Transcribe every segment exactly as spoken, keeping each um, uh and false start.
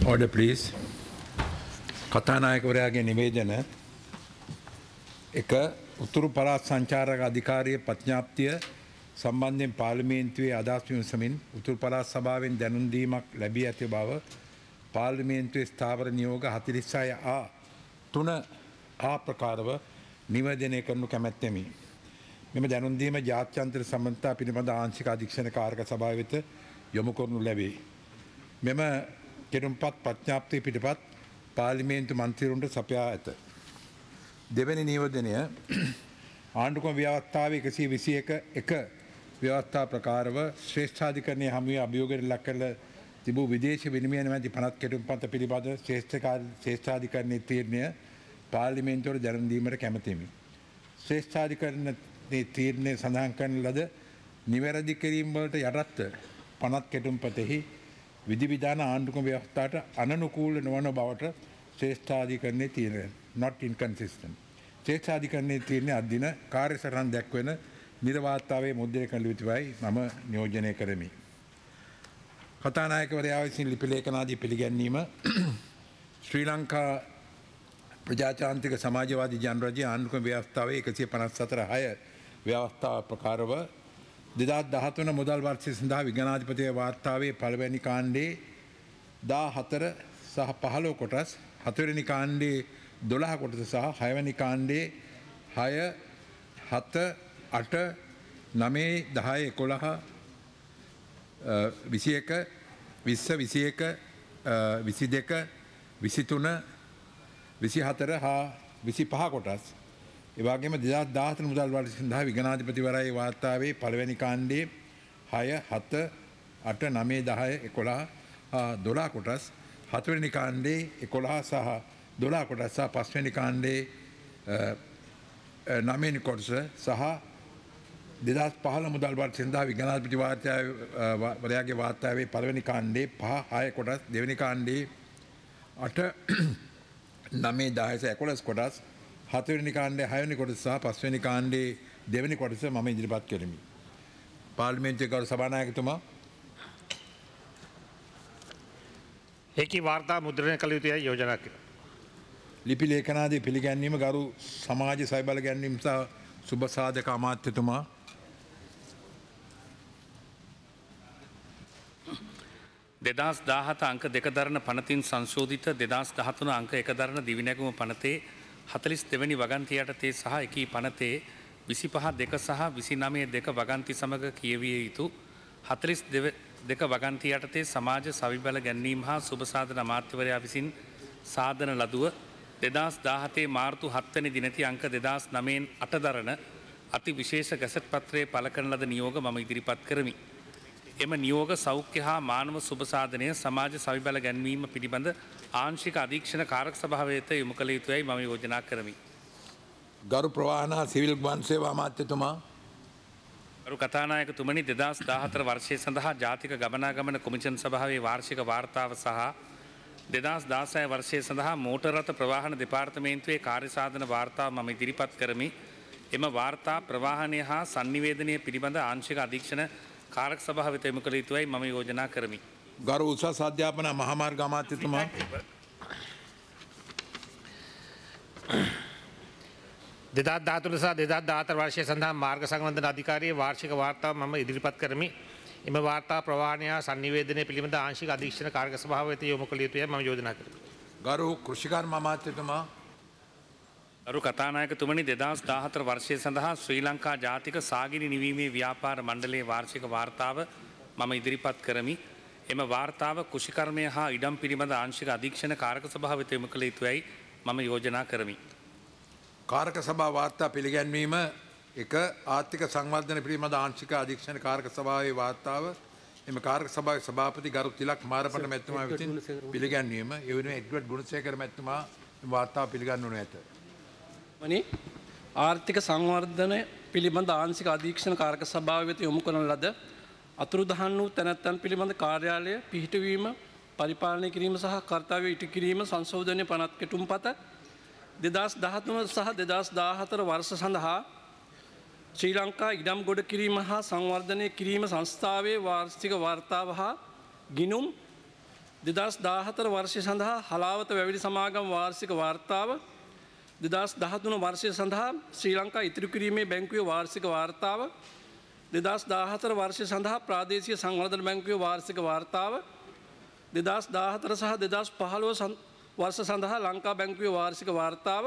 Order please. කතානායකවරයාගේ නිවේදන එක උතුරු පළාත් සංචාරක අධිකාරිය ප්‍රඥාප්තිය සම්බන්ධයෙන් පාර්ලිමේන්තුවේ අදහස් විමසමින් උතුරු පළාත් සභාවෙන් දැනුම් දීමක් ලැබී ඇති බව පාර්ලිමේන්තුවේ ස්ථාවර නියෝග හතළිස් හය ආ තුන ආ ප්‍රකාරව නිවේදනය කරනු කැමැත්තෙමි. මෙම දැනුම් දීම ජාත්‍යන්තර සම්බන්ධතා පිළිබඳ ආංශික අධීක්ෂණ කාරක සභාව වෙත යොමු කරනු ලැබේ. මෙම කෙරුම්පත් ප්‍රඥාප්තිය පිටපත් පාර්ලිමේන්තු මන්ත්‍රීවරුන්ට සපයා ඇත. දෙවැනි නිවේදනය ආණ්ඩුක්‍රම ව්‍යවස්ථාවේ එකසිය විසි එක එක ව්‍යවස්ථා ප්‍රකාරව ශ්‍රේෂ්ඨාධිකරණයේ හමුවේ අභියෝගයට ලක් කළ තිබූ විදේශ විනිමය නැමැති පනත් කෙටුම්පත පිළිබඳ ශ්‍රේෂ්ඨාධිකරණයේ තීරණය පාර්ලිමේන්තුවට දැනුම් දීමට කැමැතිමි. ශ්‍රේෂ්ඨාධිකරණයේ තීරණය සඳහන් කරන ලද නිවැරදි කිරීම වලට යටත්ව පනත් කෙටුම්පතෙහි විධිවිධාන ආණ්ඩුක්‍රම ව්‍යවස්ථාවට අනනුකූල නොවන බවට ශ්‍රේෂ්ඨාධිකරණයේ තීරණය not inconsistent. ශ්‍රේෂ්ඨාධිකරණයේ තීරණය අදින කාර්යසටහන් දැක්වෙන නිර්වාර්තාවේ මුද්‍රණය කළ යුතුයි මම නියෝජනය කරමි. කතානායකවරයා විසින් ලිපි ලේඛනාදී පිළිගැන්වීම ශ්‍රී ලංකා ප්‍රජාතාන්ත්‍රික සමාජවාදී ජනරජයේ ආණ්ඩුක්‍රම ව්‍යවස්ථාවේ එකසිය පනස් හතර හය ව්‍යවස්ථාව ප්‍රකාරව දෙදහස් දහතුන මුදල් වර්ෂය සඳහා විගණාධිපති වාර්තාවේ පළවෙනි කාණ්ඩේ දාහතර සහ පහළොව කොටස්, හතරවෙනි කාණ්ඩේ දොළහ කොටස සහ හයවෙනි කාණ්ඩේ හය හත අට නවය දහය එකොළහ විසි එක විස්ස විසි එක විසි දෙක විසි තුන විසි හතර හා විසි පහ කොටස් එවාගේම දෙදහස් දහතුන මුදල් වර්ෂය සඳහා විගණාධිපතිවරයාගේ වාර්තාවේ පළවෙනි කාණ්ඩේ හය හත අට නවය දහය එකොළහ හා දොළහ කොටස්, හතරවෙනි කාණ්ඩේ එකොළහ සහ දොළහ කොටස් සහ පස්වෙනි කාණ්ඩේ නවයවෙනි කොටස සහ දෙදහස් පහළ මුදල් වර්ෂය සඳහා විගණාධිපති වරයාගේ වාර්තාවේ පළවෙනි කාණ්ඩේ පහ හය කොටස්, දෙවෙනි කාණ්ඩේ අට නවය දහය සහ එකොළහ කොටස්, හතරවෙනි කාණ්ඩේ හයවෙනි කොටස සහ පස්වෙනි කාණ්ඩේ දෙවෙනි කොටස මම ඉදිරිපත් කරමි. පාර්ලිමේන්තුවේ ගෞරව සභානායකතුමා ඒකී වාර්තා මුද්‍රණය කළ යුතුයි යෝජනා කළා. ලිපි ලේඛනාදී පිළිගැන්වීම ගරු සමාජ සයිබල ගැන්වීම සහ සුබ සාධක අමාත්‍යතුමා. දෙදහස් දාහත අංක දෙක දරන පනතින් සංශෝධිත දෙදහස් දහතුන අංක එක දරන දිවිනැගුම පනතේ හතළිස් දෙවැනි වගන්ති යටතේ සහ එකී පනතේ විසි පහ දෙක සහ විසි නවය දෙක වගන්ති සමග කියවිය යුතු හතළිස් දෙක වගන්ති යටතේ සමාජ සවිබල ගැන්වීම හා සුබසාධන අමාත්‍යවරයා විසින් සාධන ලදුව දෙදහස් දාහතේ මාර්තු හත්වැනි දිනති අංක දෙදහස් නවයෙන් අට දරන අති විශේෂ ගැසට් පත්‍රයේ පළ කරන ලද නියෝග මම ඉදිරිපත් කරමි. එම නියෝග සෞඛ්‍ය හා මානව සුබසාධනය සමාජ සවිබල ගැන්වීම පිළිබඳ ආංශික අධීක්ෂණ කාරක සභාව වෙත යොමු කළ යුතුයි මම යෝජනා කරමි. ගරු ප්‍රවාහන හා සිවිල් ගුවන් සේවා අමාත්‍යතුමා. ගරු කතානායකතුමනි, දෙදහස් දාහතර වර්ෂය සඳහා ජාතික ගමනාගමන කොමිෂන් සභාවේ වාර්ෂික වාර්තාව සහ දෙදහස් දාසය වර්ෂය සඳහා මෝටර් රථ ප්‍රවාහන දෙපාර්තමේන්තුවේ කාර්යසාධන වාර්තාව මම ඉදිරිපත් කරමි. එම වාර්තා ප්‍රවාහනය හා sannivedanaya පිළිබඳ ආංශික අධීක්ෂණ කාරක සභාව වෙත යොමු කළ යුතුයි මම යෝජනා කරමි. ගරු උසස් අධ්‍යාපන මහාමාර්ග අමාත්‍යතුමා. දෙදහස් දහතුන සහ දෙදහස් දාහතර වර්ෂය සඳහා මාර්ග සංවර්ධන අධිකාරියේ වාර්ෂික වාර්තාව මම ඉදිරිපත් කරමි. එම වාර්තා ප්‍රවාහනය හා sannivedanaya පිළිබඳ ආංශික අධීක්ෂණ කාරක සභාව වෙත යොමු කළ යුතුයි මම යෝජනා කරමි. ගරු කෘෂිකර්ම අමාත්‍යතුමා. ගරු කතානායකතුමනි, දෙදහස් දාහතර වර්ෂය සඳහා ශ්‍රී ලංකා ජාතික සාගිනි නිවීමේ ව්‍යාපාර මණ්ඩලයේ වාර්ෂික වාර්තාව මම ඉදිරිපත් කරමි. එම වාර්තාව කෘෂිකර්මය හා ඉඩම් පිළිබඳ ආංශික අධීක්ෂණ කාරක සභාව වෙත යොමු කළ යුතුයි මම යෝජනා කරමි. කාරක සභා වාර්තා පිළිගැන්වීම එක ආර්ථික සංවර්ධන පිළිබඳ ආංශික අධීක්ෂණ කාරක සභාවේ වාර්තාව එම කාරක සභාවේ සභාපති ගරු තිලක් මාරපන්න මැතිතුමා විසින් පිළිගැන්වීම ඒ වෙනුවෙන් එඩ්වඩ් ගුණසේකර මැතිතුමා වාර්තාව පිළිගන්වනු ඇත. මනි ආර්ථික සංවර්ධනය පිළිබඳ ආංශික අධීක්ෂණ කාරක සභාව වෙත යොමු කරන ලද අතුරුදහන් වූ තැනැත්තන් පිළිබඳ කාර්යාලය පිහිටවීම, පරිපාලනය කිරීම සහ කර්තව්‍ය ඉටු කිරීම සංශෝධනය පනත් කෙටුම්පත දෙදහස් දහතුන සහ දෙදහස් දාහතර වර්ෂ සඳහා ශ්‍රී ලංකා ඉඩම් ගොඩ කිරීම හා සංවර්ධනය කිරීම සංස්ථාවේ වාර්ෂික වාර්තාව හා ගිණුම් දෙදස් දාහතර වර්ෂය සඳහා හලාවත වැවිලි සමාගම් වාර්ෂික වාර්තාව දෙදස් දහතුන වර්ෂය සඳහා ශ්‍රී ලංකා ඉතිරි කිරීමේ බැංකුවේ වාර්ෂික වාර්තාව දෙදස් දාහතර වර්ෂය සඳහා ප්‍රාදේශීය සංවර්ධන බැංකුවේ වාර්ෂික වාර්තාව දෙදස් දාහතර සහ දෙදස් පහළොව වර්ෂ සඳහා ලංකා බැංකුවේ වාර්ෂික වාර්තාව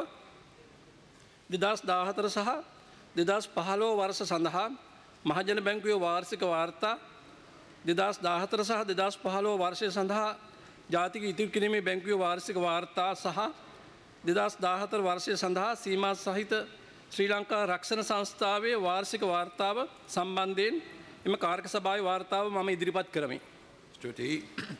දෙදස් දාහතර සහ දෙදස් පහළොව වර්ෂ සඳහා මහජන බැංකුවේ වාර්ෂික වාර්තා දෙදස් දාහතර සහ දෙදස් පහළොව වර්ෂය සඳහා ජාතික ඉතිරි කිරීමේ බැංකුවේ වාර්ෂික වාර්තා සහ දෙදස් දාහතර වර්ෂය සඳහා සීමා සහිත ශ්‍රී ලංකා රක්ෂණ සංස්ථාවේ වාර්ෂික වාර්තාව සම්බන්ධයෙන් එම කාර්ක සභාවේ වාර්තාව මම ඉදිරිපත් කරමි. ස්තුතියි.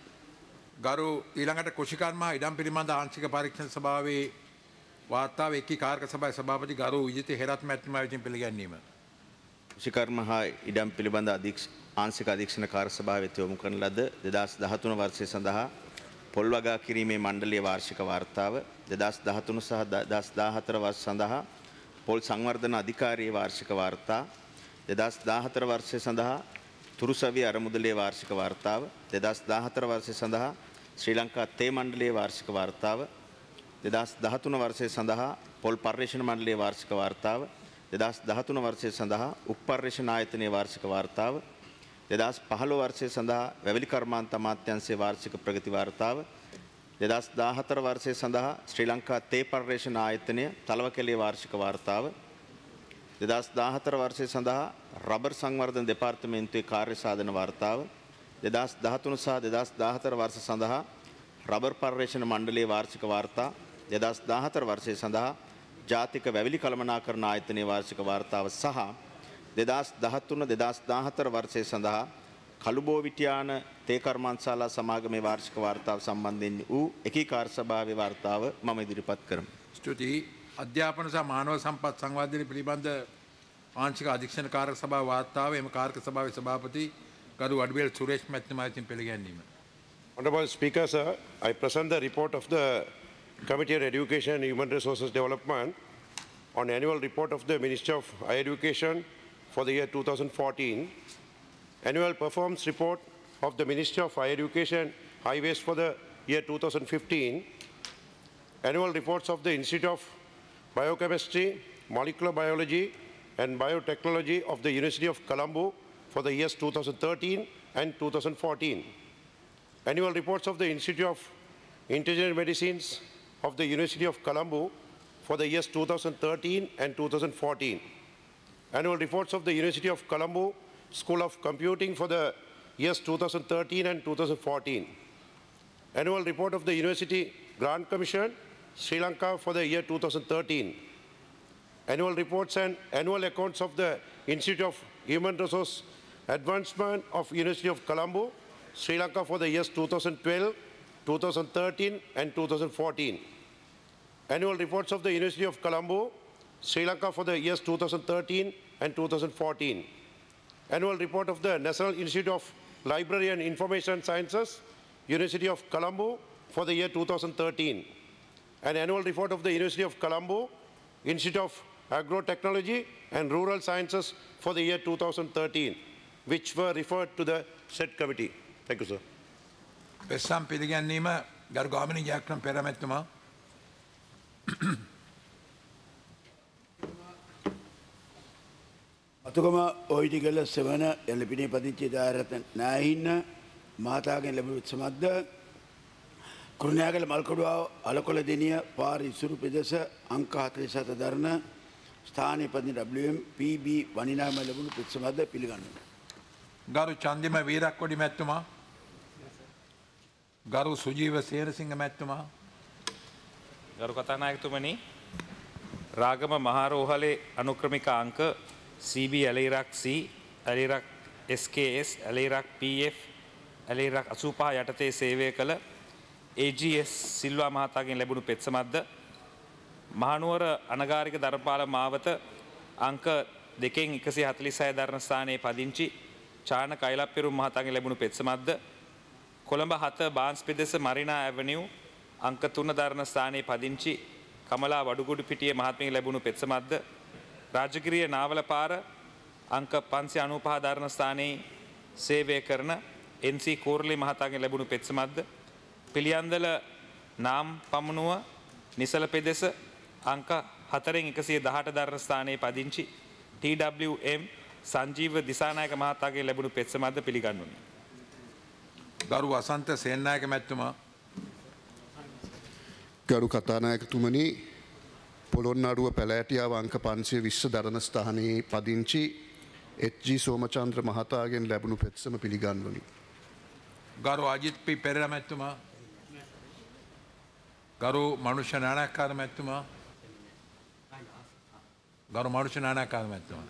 ගරු ඊළඟට කුෂිකර්මා ඉඩම් පිළිබඳ ආංශික පරීක්ෂණ සභාවේ වාර්තාව එක්කී කාර්ක සභාවේ සභාපති ගරු විජිත හේරත් මැතිතුමා විසින් පිළිගැන්වීම. කුෂිකර්ම හා ඉඩම් පිළිබඳ ආංශික අධීක්ෂණ කාර්ය සභාව වෙත යොමු කරන ලද දෙදස් දහතුන වර්ෂය සඳහා පොල් වගා කිරීමේ මණ්ඩලයේ වාර්ෂික වාර්තාව දෙදස් දහතුන සහ දෙදස් දාහතර වර්ෂ සඳහා පොල් සංවර්ධන අධිකාරියේ වාර්ෂික වාර්තා දෙදස් දාහතර වර්ෂය සඳහා තුරුසවිය අරමුදලේ වාර්ෂික වාර්තාව දෙදස් දාහතර වර්ෂය සඳහා ශ්‍රී ලංකා තේ මණ්ඩලයේ වාර්ෂික වාර්තාව දෙදස් දහතුන වර්ෂය සඳහා පොල් පර්යේෂණ මණ්ඩලයේ වාර්ෂික වාර්තාව දෙදස් දහතුන වර්ෂය සඳහා උක් පර්යේෂණ ආයතනයේ වාර්ෂික වාර්තාව දෙදස් පහළොව වර්ෂය සඳහා වැවිලි කර්මාන්ත අමාත්‍යාංශයේ වාර්ෂික ප්‍රගති වාර්තාව දෙදස් දාහතර වර්ෂය සඳහා ශ්‍රී ලංකා තේ පර්යේෂණ ආයතනය තලවකැලේ වාර්ෂික වාර්තාව දෙදස් දාහතර වර්ෂය සඳහා රබර් සංවර්ධන දෙපාර්තමේන්තුවේ කාර්ය සාධන වාර්තාව දෙදස් දහතුන සහ දෙදස් දාහතර වර්ෂ සඳහා රබර් පර්යේෂණ මණ්ඩලයේ වාර්ෂික වාර්තා දෙදස් දාහතර වර්ෂය සඳහා ජාතික වැවිලි කළමනාකරණ ආයතනයේ වාර්ෂික වාර්තාව සහ දෙදස් දහතුන දෙදස් දාහතර වර්ෂය සඳහා කළුබෝවිටියාන තේ කර්මාන්තශාලා සමාගමේ වාර්ෂික වාර්තාව සම්බන්ධයෙන් වූ එකී කාර්ය සභාවේ වාර්තාව මම ඉදිරිපත් කරමි. ස්තුතියි. අධ්‍යාපන සහ මානව සම්පත් සංවර්ධනය පිළිබඳ ආංශික අධීක්ෂණ කාර්ය සභාව වාර්තාව එම කාර්ය සභාවේ සභාපති ගරු අඩුවේල් සුරේෂ් මැතිතුමා විසින් පිළිගැන්වීම. Honorable Speaker, sir, I present the report of the Committee on Education and Human Resources Development on annual report of the Ministry of Higher Education for the year two thousand fourteen, annual performance report of the Ministry of Higher Education Highways for the year two thousand fifteen, annual reports of the Institute of Biochemistry, Molecular Biology and Biotechnology of the University of Colombo for the years two thousand thirteen and two thousand fourteen, annual reports of the Institute of Integrated Medicines of the University of Colombo for the years two thousand thirteen and two thousand fourteen, annual reports of the University of Colombo School of Computing for the years two thousand thirteen and two thousand fourteen, annual report of the University Grant Commission, Sri Lanka for the year two thousand thirteen, annual reports and annual accounts of the Institute of Human Resource Advancement of University of Colombo, Sri Lanka for the years two thousand twelve, two thousand thirteen and two thousand fourteen, annual reports of the University of Colombo, Sri Lanka for the years two thousand thirteen and two thousand fourteen, annual report of the National Institute of Library and Information Sciences, University of Colombo for the year two thousand thirteen, an annual report of the University of Colombo, Institute of Agrotechnology and Rural Sciences for the year two thousand thirteen, which were referred to the said committee. Thank you, sir. පෙස්සම් පිළිගැන්වීම ගරු ගාමිණී ජයක්‍රම පෙරමැතිතුමා. අතුකම ඔයිටිගල සෙවන එල්ලපිනේ පදිංචි දාරත නාහින්න මහතාගෙන් ලැබුණු සමද්ද කුරුණෑගල මල්කඩුව අලකොළ දෙනිය පාර ඉසුරු ප්‍රදේශ අංක හතළිස් හත දරන ස්ථානීය පදිංචි W M P B වනිනාම ලැබුණු පිටසමද්ද පිළිගන්නවා. ගරු චන්දිම වීරක්කොඩි මැතිතුමා. ගරු සුජීව සේනසිංහ මැතිතුමා. ගරු කතානායකතුමනි, රාගම මහාරෝහලේ අනුක්‍රමික අංක C B ඇලේරක් C, ඇලේරක් S K S, ඇලේරක් P F, ඇලේරක් අසූපහ යටතේ සේවය කළ A G S සිල්වා මහතාගෙන් ලැබුණු පෙත්සමද්ද මහනුවර අනගාරික දරපාල මාවත අංක දෙකෙන් එකසිය හතළිස් හය දරන ස්ථානයේ පදිංචි චාන කයිලප්පෙරුම් මහතාගෙන් ලැබුණු පෙත්සමද්ද කොළඹ හත බාන්ස් පෙදෙස මරිනා ඇවනිව් අංක තුන දරන ස්ථානයේ පදිංචි කමලා වඩුගුඩු පිටියේ මහත්මියගෙන් ලැබුණු පෙත්සමද්ද රාජගිරිය නාවල පාර අංක පන්සිය අනූපහ දරන ස්ථානයේ සේවය කරන N C කෝරළේ මහතාගෙන් ලැබුණු පෙත්සමද්ද පිළියන්දල නාම් පමුණුව නිසල පෙදෙස අංක හතරෙන් එකසිය දහට දරන ස්ථානයේ පදිංචි T W M Sanjeewa Dissanayake මහතාගේ ලැබුණු පෙත්සමක්ද පිළිගන්වමි. ගරු වසන්ත සේනායක මැතිතුමා. ගරු කතානායකතුමනි, පොළොන්නරුව පැලෑටියාව අංක පන්සිය විස්ස දරණ ස්ථානයේ පදිංචි එච්.ජී. සෝමචන්ද්‍ර මහතාගෙන් ලැබුණු පෙත්සම පිළිගන්වමි. ගරු අජිත් පී පෙරේරා මැතිතුමා. ගරු මනුෂ්‍ය නානායක්කාර මැතිතුමා. ගරු මනුෂ්‍ය නානායක්කාර මැතිතුමා.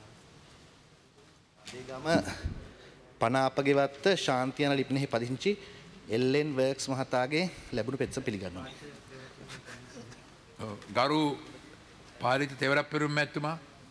ගම පනාපගෙවත්ත ශාන්ති යන ලිපිනෙහි පදිංචි එල්.එන්. වර්ක්ස් මහතාගේ ලැබුණු පෙත්සම පිළිගන්නවා. ගරු පාලිත තෙවරක් පෙරුම් මැතිතුමා.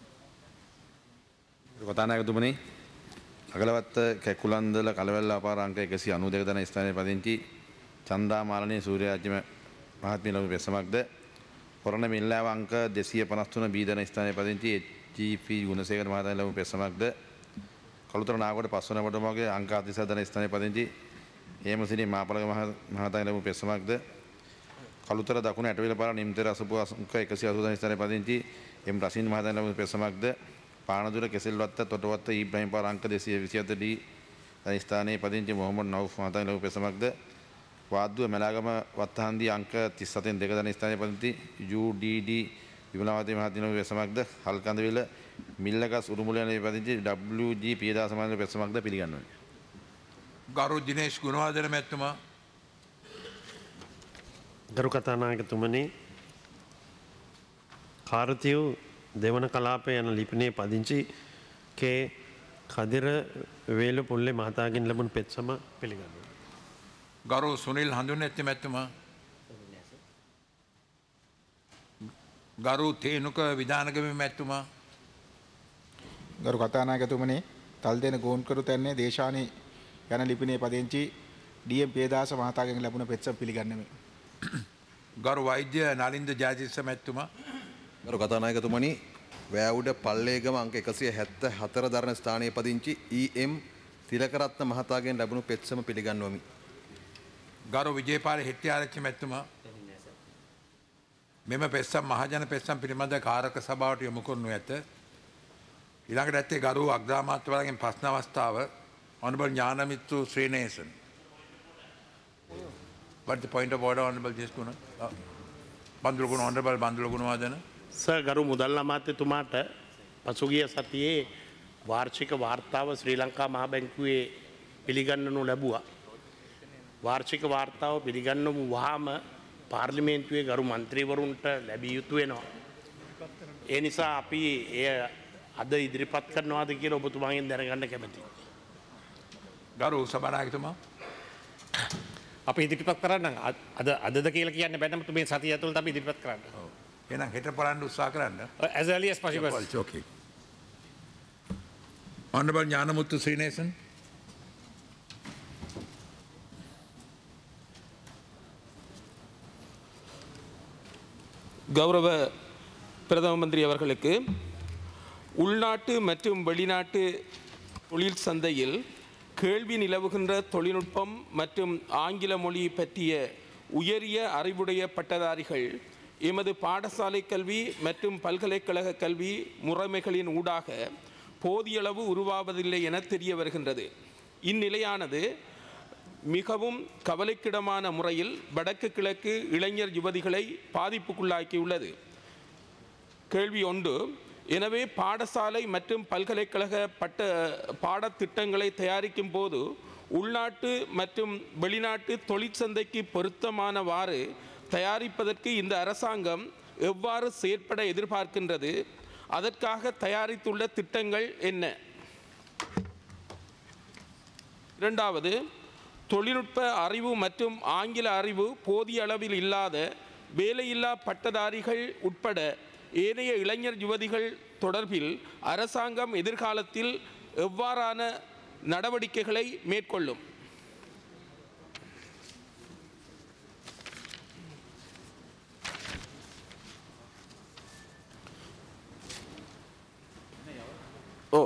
කතානායකතුමනි, අගලවත්ත කැකුලන්දල කලවැල්ල අපාර අංක එකසිය අනූ දෙක දන ස්ථානයේ පදිංචි චන්දාමාලනී සූර්යාජ්‍ය මහත්මිය ලැබුණු පෙත්සමක්ද, හොරණ මිල්ලාව අංක දෙසිය පනස් තුන බී දන ස්ථානයේ පදිංචි එච්.ජී.පී. ගුණසේකර මහතාගෙන් ලැබුණු පෙත්සමක්ද, කළුතර නාගොඩ පස්වන කොටුමගේ අංක අතිසය දන ස්ථානයේ පදිංචි හේමසිරි මාපලක මහතාගෙන් ලැබුණු පෙත්සමක්ද, කළුතර දකුණ ඇටවිලපාර නිම්තර අසපු අංක එකසිය අසූ දන ස්ථානයේ පදිංචි එම් රසින් මහතාගෙන් ලැබුණු පෙත්සමක්ද, පානදුර කෙසෙල්වත්ත තොටවත්ත ඊබ්‍රහීම් පාර අංක දෙසිය විසි හත ඩී ස්ථානයේ පදිංචි මොහොමඩ් නවුෆ් මහතාගෙන් ලැබුණු පෙත්සමක්ද, වාද්දුව මැලාගම වත්තහන්දී අංක තිස් හතෙන් දෙක දන ස්ථානයේ පදිංචි යූ ඩී ඩී විමලාවතී මහත්මිය ලැබුණු පෙත්සමක්ද, හල්කඳවිල මිල්ලගස් උරුමුල යන පදිංචි ඩබ්ලිව් ජී පියදාස මහත්මිය පෙත්සමක්ද පිළිගන්වමි. ගරු දිනේෂ් ගුණවර්ධන මැතිතුමා. ගරු කතානායකතුමනි, කාර්තිව් දෙවන කලාපය යන ලිපිනේ පදිංචි කේ කදිර වේලු පුල්ලේ මහතාගෙන් ලැබුණු පෙත්සම පිළිගන්නවා. ගරු සුනිල් හඳුනැති මැතිතුමා. ගරු තේනුක විධානගම මැතිතුමා. ගරු කතානායකතුමනි, තල්දෙන ගෝන්කරු තැන්නේ දේශානි යන ලිපිනේ පදිංචි ඩී.එම්. පේදාස මහතාගෙන් ලැබුණ පෙත්සම පිළිගන්නෙමි. ගරු වෛද්‍ය නලින්ද ජයතිස්ස මැතිතුමා. ගරු කතානායකතුමනි, වෑවුඩ පල්ලේගම අංක එකසිය හැත්ත හතර දරන ස්ථානයේ පදිංචි ඊ.එම්. තිලකරත්න මහතාගෙන් ලැබුණු පෙත්සම පිළිගන්වමි. ගරු විජේපාල හෙට්ටිආරච්චි මැතිතුමා. මෙම පෙත්සම් මහජන පෙත්සම් පිළිබඳ කාරක සභාවට යොමු කරනු ඇත. ඊළඟට ඇත්තේ ගරු අග්‍රාමාත්‍යවරයාගෙන් ප්‍රශ්න අවස්ථාව. Honorable Gnanamuthu Srinesan. What the point of order, Honorable Jeskuna? Uh, Bandulu Guna, Honorable Bandulu Gunawardena. Sir, ගරු මුදල් අමාත්‍යතුමාට පසුගිය සතියේ වාර්ෂික වාර්තාව ශ්‍රී ලංකා මහ බැංකුවේ පිළිගන්නනු ලැබුවා. වාර්ෂික වාර්තාව පිළිගන්නමු වහාම පාර්ලිමේන්තුවේ ගරු මන්ත්‍රීවරුන්ට ලැබිය යුතු වෙනවා. ඒ නිසා අපි එය අද ඉදිරිපත් කරනවාද කියලා ඔබතුමාගෙන් දැනගන්න කැමතියි. ගරු සභානායකතුමා. අපි ඉදිරිපත් කරන්න අද අදද කියලා කියන්න බැන්නම මේ සතිය ඇතුළත අපි ඉදිරිපත් කරන්න. ඔව්. එහෙනම් හෙට බලන්න උත්සාහ කරන්න. As early as possible. Okay. Honorable ඥානමුත්තු ශ්‍රීනේසන්. கௌரவ பிரதம மந்திரி அவர்களுக்கு உள்நாட்டு மற்றும் வெளிநாட்டு தொழில் சந்தையில் கேள்வி நிலவுகின்ற தொழில்நுட்பம் மற்றும் ஆங்கில மொழி பற்றிய உயரிய அறிவுடைய பட்டதாரிகள் எமது பாடசாலை கல்வி மற்றும் பல்கலைக்கழக கல்வி முறைமைகளின் ஊடாக போதியளவு உருவாவதில்லை என தெரிய வருகின்றது. இந்நிலையானது மிகவும் கவலைக்கிடமான முறையில் வடக்கு கிழக்கு இளைஞர் யுவதிகளை பாதிப்புக்குள்ளாக்கியுள்ளது. கேள்வி ஒன்று, எனவே பாடசாலை மற்றும் பல்கலைக்கழக பட்ட பாடத்திட்டங்களை தயாரிக்கும் போது உள்நாட்டு மற்றும் வெளிநாட்டு தொழிற்சந்தைக்கு பொருத்தமானவாறு தயாரிப்பதற்கு இந்த அரசாங்கம் எவ்வாறு செயற்பட எதிர்பார்க்கின்றது? அதற்காக தயாரித்துள்ள திட்டங்கள் என்ன? இரண்டாவது, தொழில்நுட்ப அறிவு மற்றும் ஆங்கில அறிவு போதிய அளவில் இல்லாத வேலையில்லா பட்டதாரிகள் உட்பட ஏனைய இளைஞர் யுவதிகள் தொடர்பில் அரசாங்கம் எதிர்காலத்தில் எவ்வாறான நடவடிக்கைகளை மேற்கொள்ளும்? ஓ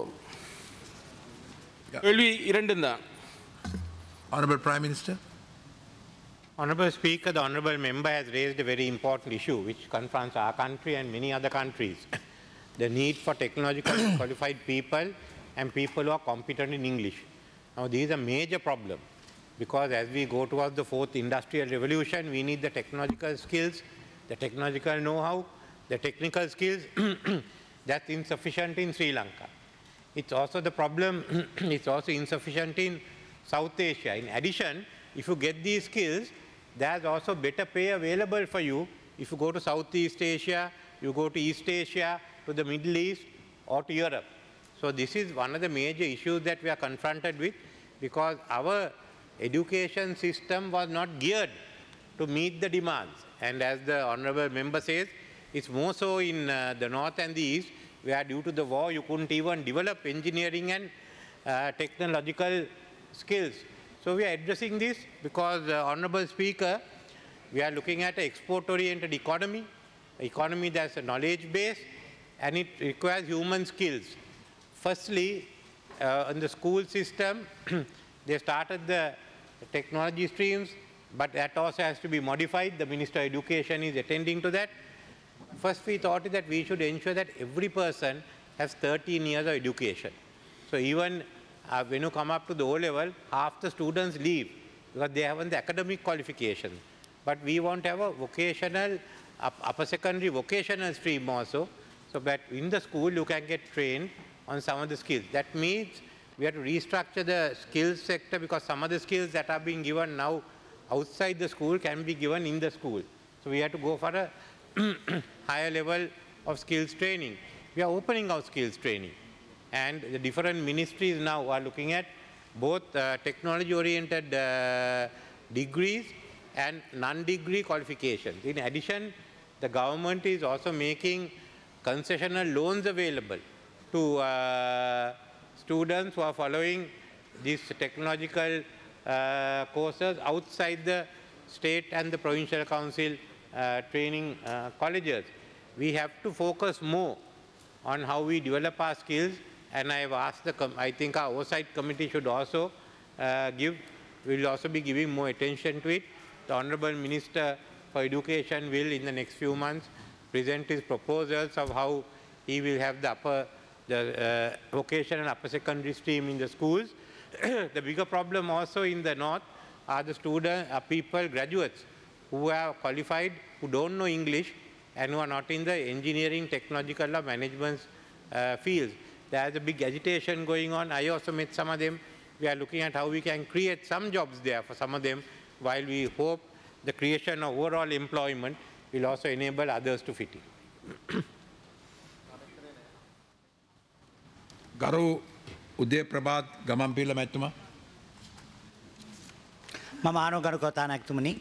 கேள்வி இரண்டு தான். Honorable Prime Minister. Honourable Speaker, the Honourable Member has raised a very important issue which confronts our country and many other countries. The need for technologically qualified people and people who are competent in English. Now, this is a major problem because as we go towards the fourth industrial revolution, we need the technological skills, the technological know-how, the technical skills that's insufficient in Sri Lanka. It's also the problem, it's also insufficient in South Asia. In addition, if you get these skills, there's also better pay available for you if you go to Southeast Asia, you go to East Asia, to the Middle East, or to Europe. So this is one of the major issues that we are confronted with because our education system was not geared to meet the demands. And as the Honourable Member says, it's more so in uh, the North and the East, where due to the war you couldn't even develop engineering and uh, technological skills. So we are addressing this because, uh, Honourable Speaker, we are looking at an export-oriented economy, an economy that's a knowledge-based, and it requires human skills. Firstly, uh, in the school system, they started the technology streams, but that also has to be modified. The Minister of Education is attending to that. First, we thought that we should ensure that every person has thirteen years of education. So even uh, when you come up to the O level, half the students leave because they haven't the academic qualifications. But we want to have a vocational, upper secondary vocational stream also, so that in the school you can get trained on some of the skills. That means we have to restructure the skills sector because some of the skills that are being given now outside the school can be given in the school. So we have to go for a higher level of skills training. We are opening our skills training. And the different ministries now are looking at both uh, technology-oriented uh, degrees and non-degree qualifications. In addition, the government is also making concessional loans available to uh, students who are following these technological uh, courses outside the state and the provincial council uh, training uh, colleges. We have to focus more on how we develop our skills, and I have asked the, com I think our oversight committee should also uh, give, we will also be giving more attention to it. The Honourable Minister for Education will in the next few months present his proposals of how he will have the upper, the uh, vocational and upper secondary stream in the schools. The bigger problem also in the north are the students, are people, graduates who are qualified, who don't know English and who are not in the engineering, technological or management uh, fields. There's a big agitation going on. I also met some of them. We are looking at how we can create some jobs there for some of them, while we hope the creation of overall employment will also enable others to fit in. Garu Uday Prabhat Gamampila Matuma. Mamano Garu Kotanak Tumani.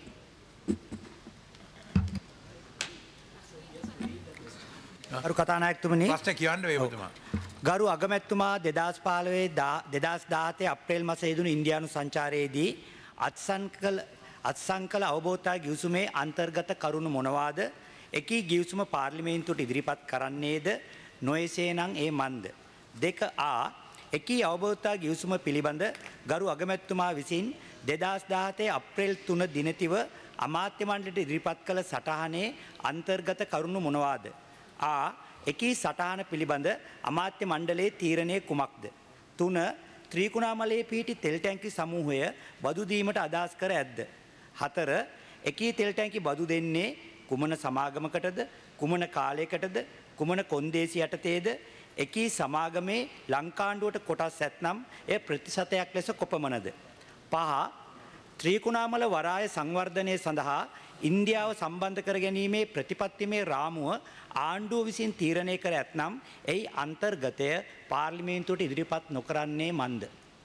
Garu Kotanak Tumani. First කියන්න වේවතුමා. ගරු අගමැතිතුමා දෙදාස් පහළොව දෙදාස් දාහතේ අප්‍රේල් මාසයේ යෙදුණු ඉන්දියානු සංචාරයේදී අත්සන්කල අත්සන්කල අවබෝධතා ගිවිසුමේ අන්තර්ගත කරුණු මොනවාද? එකී ගිවිසුම පාර්ලිමේන්තුවට ඉදිරිපත් කරන්නේද? නොයසේනම් ඒ මන්ද? දෙක ආ එකී අවබෝධතා ගිවිසුම පිළිබඳ ගරු අගමැතිතුමා විසින් දෙදාස් දාහතේ අප්‍රේල් තුන දිනතිව අමාත්‍ය මණ්ඩලයට ඉදිරිපත් කළ සටහනේ අන්තර්ගත කරුණු මොනවාද? ආ එකී සටහන පිළිබඳ අමාත්‍ය මණ්ඩලයේ තීරණය කුමක්ද? තුන ත්‍රිකුණාමලයේ පිහිටි තෙල් ටැංකි සමූහය බදු දීමට අදහස් කර ඇද්ද? හතර එකී තෙල් ටැංකි බදු දෙන්නේ කුමන සමාගමකටද? කුමන කාලයකටද? කුමන කොන්දේසි යටතේද? එකී සමාගමේ ලංකාණ්ඩුවට කොටස් ඇතනම් එය ප්‍රතිශතයක් ලෙස කොපමණද? පහ ත්‍රිකුණාමල වරාය සංවර්ධනය සඳහා ඉන්දියාව සම්බන්ධ කර ගැනීමේ ප්‍රතිපත්තිමේ රාමුව ආණ්ඩුව විසින් තීරණය කර ඇතනම් එහි අන්තර්ගතය පාර්ලිමේන්තුවට ඉදිරිපත් නොකරන්නේ මන්ද?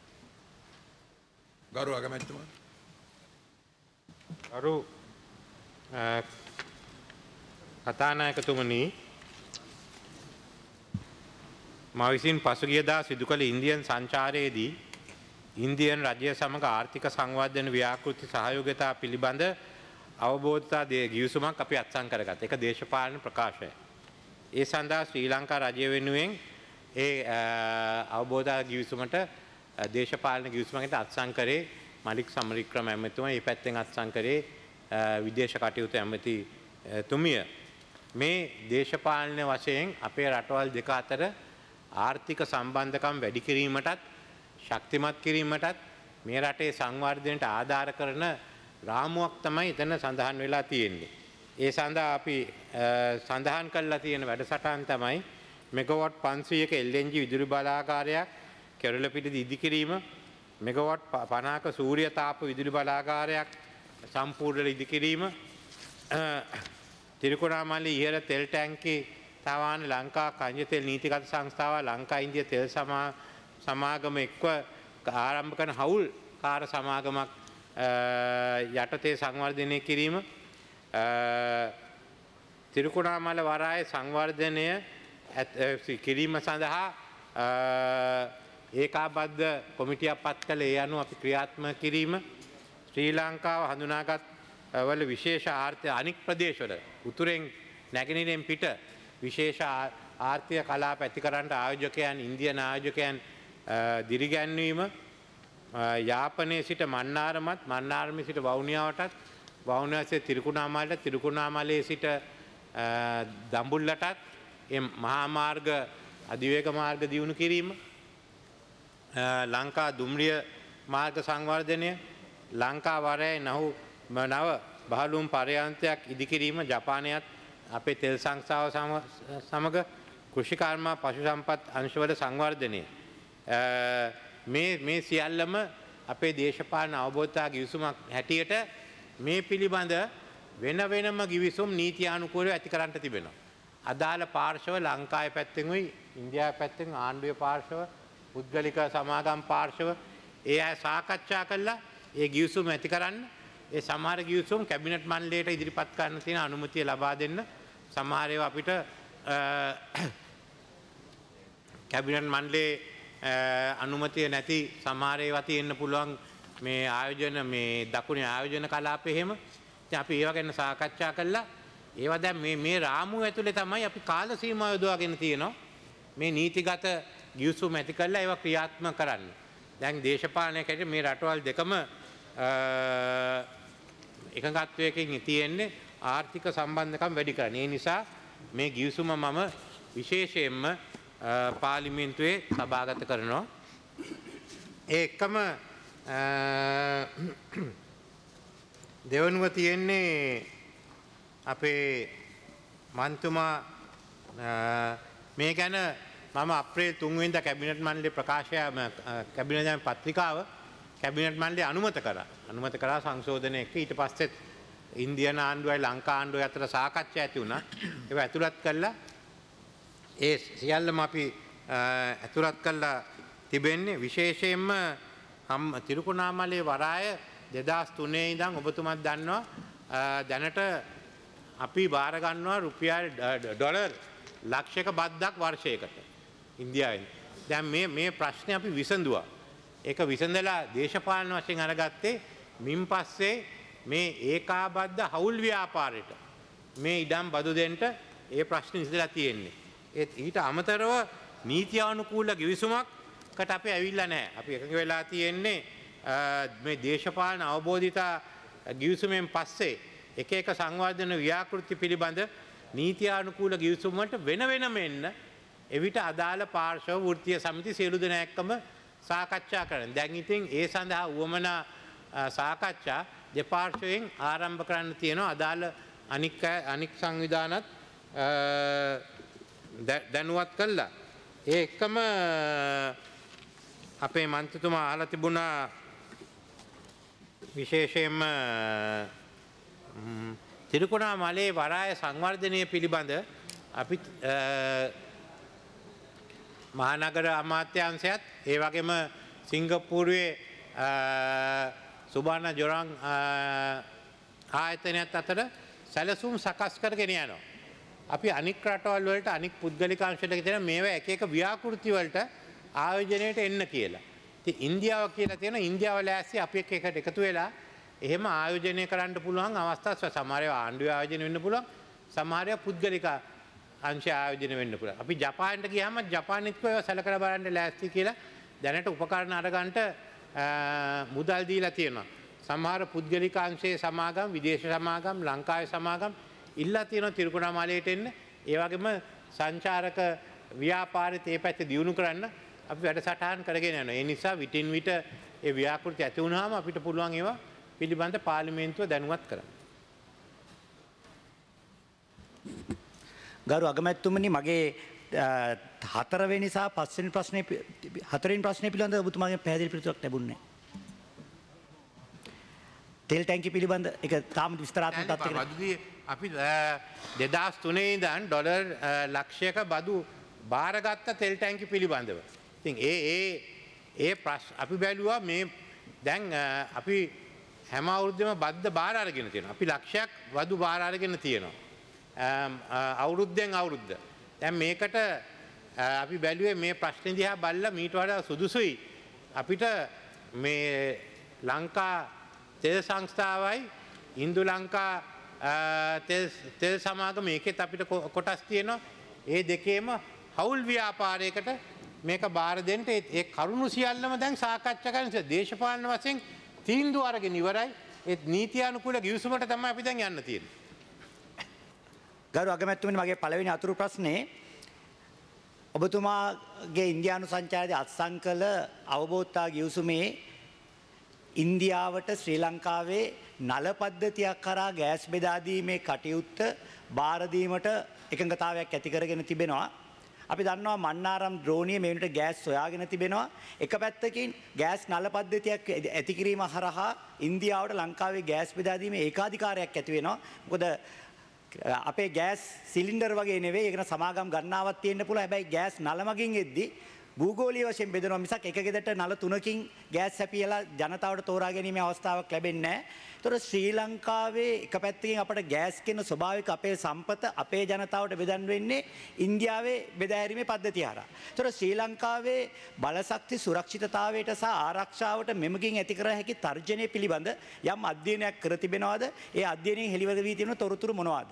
ගරු අගමැතිතුමා. ගරු කතානායකතුමනි, මා විසින් පසුගියදා සිදු කළ ඉන්දියන් සංචාරයේදී ඉන්දියන් රජය සමග ආර්ථික සංවර්ධන ව්‍යාපෘති සහයෝගිතා පිළිබඳ අවබෝධතා ගිවිසුමක් අපි අත්සන් කරගත්තා. ඒක දේශපාලන ප්‍රකාශය. ඒ සඳහා ශ්‍රී ලංකා රජය වෙනුවෙන් ඒ අවබෝධතා ගිවිසුමට දේශපාලන ගිවිසුමකට අත්සන් කරේ මලික් සමරික්‍රම ඇමතුමා. මේ පැත්තෙන් අත්සන් කරේ විදේශ කටයුතු ඇමති තුමිය මේ දේශපාලන වශයෙන් අපේ රටවල් දෙක අතර ආර්ථික සම්බන්ධකම් වැඩි කිරීමටත් ශක්තිමත් කිරීමටත් මේ රටේ සංවර්ධනයට ආධාර කරන රාමුවක් තමයි එතන සඳහන් වෙලා තියෙන්නේ. ඒ සඳහා අපි සඳහන් කරලා තියෙන වැඩසටහන් තමයි මෙගාවොට් පන්සීයක එල් එන් ජී විදුලි බලාගාරයක් කෙරළපිටිදි ඉදිකිරීම, මෙගාවොට් පනහක සූර්ය තාප විදුලි බලාගාරයක් සම්පූර්ණ ඉදිකිරීම, තිරිකුණාමල්ලි ඉහළ තෙල් ටැංකි තවාන ලංකා කංජ තෙල් නීතිගත සංස්ථාව ලංකා ඉන්දිය තෙල් සමාගම එක්ව ආරම්භ කරන හවුල් කාර සමාගමක් යටතේ සංවර්ධනය කිරීම, තිරිකුණාමල වරාය සංවර්ධනය කිරීම සඳහා ඒකාබද්ධ කොමිටියක් පත් කළ ඒ අනුව අපි ක්‍රියාත්මක කිරීම, ශ්‍රී ලංකාව හඳුනාගත් වල විශේෂ ආර්ථික අනික් ප්‍රදේශවල උතුරෙන් නැගෙනහිරෙන් පිට විශේෂ ආර්ථික කලාප ඇති කරන්නට ආයෝජකයන් ඉන්දියන් ආයෝජකයන් දිරිගැන්වීම, යාපනයේ සිට මන්නාරමත් මන්නාරමේ සිට වවුනියාවටත් වවුනියාවේ සිට තිරිකුණාමලට තිරිකුණාමලයේ සිට දඹුල්ලටත් ඒ මහා මාර්ග අධිවේග මාර්ග දියුණු කිරීම, ලංකා දුම්රිය මාර්ග සංවර්ධනය, ලංකා වරාය නව නව බහලුම් පර්යාන්තයක් ඉදිකිරීම, ජපානයත් අපේ තෙල් සංස්ථාව සමග කෘෂිකර්ම පශු සම්පත් අංශවල සංවර්ධනය, මේ මේ සියල්ලම අපේ දේශපාලන අවබෝධතා ගිවිසුමක් හැටියට මේ පිළිබඳ වෙන වෙනම ගිවිසුම් නීතියානුකූලව ඇති කරන්නට තිබෙනවා. අදාළ පාර්ශව ලංකාවේ පැත්තෙන් උයි ඉන්දියාවේ පැත්තෙන් ආණ්ඩුවේ පාර්ශව පුද්ගලික සමාගම් පාර්ශව ඒ අය සාකච්ඡා කළා ඒ ගිවිසුම ඇති කරන්න. ඒ සමහර ගිවිසුම් කැබිනට් මණ්ඩලයට ඉදිරිපත් කරන්න තියෙන අනුමැතිය ලබා දෙන්න, සමහර ඒවා අපිට කැබිනට් මණ්ඩලයේ අනුමැතිය නැති සමහර ඒවා තියෙන්න පුළුවන් මේ ආයෝජන මේ දකුණේ ආයෝජන කලාපේ එහෙම. ඉතින් අපි ඒවා ගැන සාකච්ඡා කළා. ඒවා දැන් මේ මේ රාමුව ඇතුලේ තමයි අපි කාල සීමාව යොදවාගෙන තියෙනවා. මේ නීතිගත ගිවිසුම් ඇති කළා ඒවා ක්‍රියාත්මක කරන්න. දැන් දේශපාලනයකට මේ රටවල් දෙකම එකඟත්වයකින් තියෙන්නේ ආර්ථික සම්බන්ධකම් වැඩි කරන්න. ඒ නිසා මේ ගිවිසුම මම විශේෂයෙන්ම පාර්ලිමේන්තුවේ සභාගත කරනවා. ඒ එක්කම දෙවනුව තියෙන්නේ අපේ මන්තුමා මේ ගැන මම අප්‍රේල් තුන්වෙනිදා කැබිනට් මණ්ඩලයේ ප්‍රකාශය කැබිනට් පත්‍රිකාව කැබිනට් මණ්ඩලය අනුමත කරා. අනුමත කරා සංශෝධනය එක්ක. ඊට පස්සෙත් ඉන්දියානු ආණ්ඩුවයි ලංකා ආණ්ඩුවයි අතර සාකච්ඡා ඇති වුණා. ඒවා ඇතුළත් කළා. ඒ සියල්ලම අපි ඇතුළත් කළා තිබෙන්නේ විශේෂයෙන්ම තිරිකුණාමලේ වරාය දෙදහස් තුනේ ඉඳන් ඔබතුමත් දන්නවා දැනට අපි බාර ගන්නවා රුපියල් ඩොලර් ලක්ෂයක බද්දක් වර්ෂයකට ඉන්දියාවෙන්. දැන් මේ මේ ප්‍රශ්නේ අපි විසඳුවා. ඒක විසඳලා දේශපාලන වශයෙන් අරගත්තේ මින් පස්සේ මේ ඒකාබද්ධ හවුල් ව්‍යාපාරයට මේ ඉඩම් බදු දෙන්න ඒ ප්‍රශ්නේ විසඳලා තියෙන්නේ. ඒත් ඊට අමතරව නීතියානුකූල ගිවිසුමක්කට අපි ඇවිල්ලා නැහැ. අපි එකඟ වෙලා තියෙන්නේ මේ දේශපාලන අවබෝධිතා ගිවිසුමෙන් පස්සේ එක එක සංවර්ධන ව්‍යාකෘති පිළිබඳ නීතියානුකූල ගිවිසුම් වලට වෙන වෙනම එන්න එවිට අදාළ පාර්ශව වෘත්තීය සමිති සියලු දෙනා එක්කම සාකච්ඡා කරන්න. දැන් ඉතින් ඒ සඳහා උවමනා සාකච්ඡා දෙපාර්ශ්වයෙන් ආරම්භ කරන්න තියෙනවා. අදාළ අනික් අනික් සංවිධානත් දැනුවත් කළා. ඒ එක්කම අපේ මන්ත්‍රීතුමා අහලා තිබුණා විශේෂයෙන්ම තිරිකුණාමලේ වරාය සංවර්ධනය පිළිබඳ අපි මහනගර අමාත්‍යාංශයත් ඒ වගේම සිංගප්පූරුවේ සුබාන ජොරන් ආයතනයත් අතර සැලසුම් සකස් කරගෙන යනවා. අපි අනික් රටවල් වලට අනික් පුද්ගලික අංශවලට කියන මේවා එක එක ව්‍යාකෘති වලට ආයෝජනයට එන්න කියලා. ඉතින් ඉන්දියාව කියලා තියෙන ඉන්දියාව ලෑස්ති අපි එක්ක එකට එකතු වෙලා එහෙම ආයෝජනය කරන්න පුළුවන් අවස්ථා සමහර ඒවා ආණ්ඩුවේ ආයෝජනය වෙන්න පුළුවන්, සමහර ඒවා පුද්ගලික අංශ ආයෝජනය වෙන්න පුළුවන්. අපි ජපානට ගියාම ජපානෙත් ඒවා සැලකලා බලන්න ලෑස්ති කියලා දැනට උපකරණ අරගන්න මුදල් දීලා තියෙනවා. සමහර පුද්ගලිකාංශයේ සමාගම් විදේශ සමාගම් ලංකාවේ සමාගම් ඉල්ලා තියෙනවා තිරිකුණාමාලයට එන්න. ඒ වගේම සංචාරක ව්‍යාපාරෙත් ඒ පැත්තේ දියුණු කරන්න අපි වැඩසටහන් කරගෙන යනවා. ඒ නිසා විටින් විට ඒ ව්‍යාකෘති ඇති වුණාම අපිට පුළුවන් ඒවා පිළිබඳ පාර්ලිමේන්තුව දැනුවත් කරන්න. ගරු අගමැතිතුමනි මගේ හතරවෙනි සහ පස්වෙනි ප්‍රශ්නේ හතරවෙනි ප්‍රශ්නේ පිළිබඳව ඔබතුමාගෙන් පැහැදිලි පිළිතුරක් ලැබුණේ නැහැ. තෙල් ටැංකිය පිළිබඳ ඒක තාම විස්තරාත්මක තත්ත්වයකට අපි දෙදහස් තුනේ ඉඳන් ඩොලර් ලක්ෂයක බදු බාරගත්ත තෙල් ටැංකි පිළිබඳව. ඉතින් ඒ ඒ ඒ ප්‍රශ්න අපි බැලුවා මේ දැන් අපි හැම අවුරුද්දෙම බද්ද බාර අරගෙන තියෙනවා. අපි ලක්ෂයක් වදු බාර අරගෙන තියෙනවා. අවුරුද්දෙන් අවුරුද්ද. දැන් මේකට අපි බැලුවේ මේ ප්‍රශ්න දිහා බලලා මීට වඩා සුදුසුයි අපිට මේ ලංකා තෙල් සංස්ථාවයි ඉන්දු ලංකා තෙල් සමාගම මේකෙත් අපිට කොටස් තියෙනවා. ඒ දෙකේම හවුල් ව්‍යාපාරයකට මේක බාර දෙන්න ඒ කරුණු සියල්ලම දැන් සාකච්ඡා කරන නිසා දේශපාලන වශයෙන් තීන්දුව අරගෙන ඉවරයි. ඒ නීතියානුකූල ගිවිසුමට තමයි අපි දැන් යන්න තියෙන්නේ. ගරු අගමැතිතුමනි මගේ පළවෙනි අතුරු ප්‍රශ්නේ ඔබතුමාගේ ඉන්දියානු සංචාරයේ අත්සන් කළ අවබෝධතා ගිවිසුමේ ඉන්දියාවට ශ්‍රී ලංකාවේ නල පද්ධතියක් කරා ගෑස් බෙදා දීමේ කටයුත්ත බාර දීමට එකඟතාවයක් ඇති කරගෙන තිබෙනවා. අපි දන්නවා මන්නාරම් ද්‍රෝණිය මේ වෙනට ගෑස් සොයාගෙන තිබෙනවා. එක පැත්තකින් ගෑස් නල පද්ධතියක් ඇති කිරීම හරහා ඉන්දියාවට ලංකාවේ ගෑස් බෙදා දීමේ ඒකාධිකාරයක් ඇති වෙනවා. මොකද අපේ ගෑස් සිලින්ඩර් වගේ නෙවෙයි ඒකන සමාගම් ගණනාවක් තියෙන්න පුළුවන්. හැබැයි ගෑස් නල මගින් එද්දි භූගෝලීය වශයෙන් බෙදෙනවා මිසක් එක ගෙදරට නල තුනකින් ගෑස් හැපියලා ජනතාවට තෝරා ගැනීමේ අවස්ථාවක් ලැබෙන්නේ නැහැ. ඒතර ශ්‍රී ලංකාවේ එක පැත්තකින් අපට ගෑස් කියන ස්වභාවික අපේ සම්පත අපේ ජනතාවට බෙදන්න වෙන්නේ ඉන්දියාවේ බෙදා හැරීමේ පද්ධතිය හරහා. ඒතර ශ්‍රී ලංකාවේ බලශක්ති සුරක්ෂිතතාවයට සහ ආරක්ෂාවට මෙමගින් ඇති කර හැකි තර්ජනය පිළිබඳ යම් අධ්‍යයනයක් කර තිබෙනවද? ඒ අධ්‍යයනයෙන් හෙළිවද වී තිබෙන තොරතුරු මොනවාද?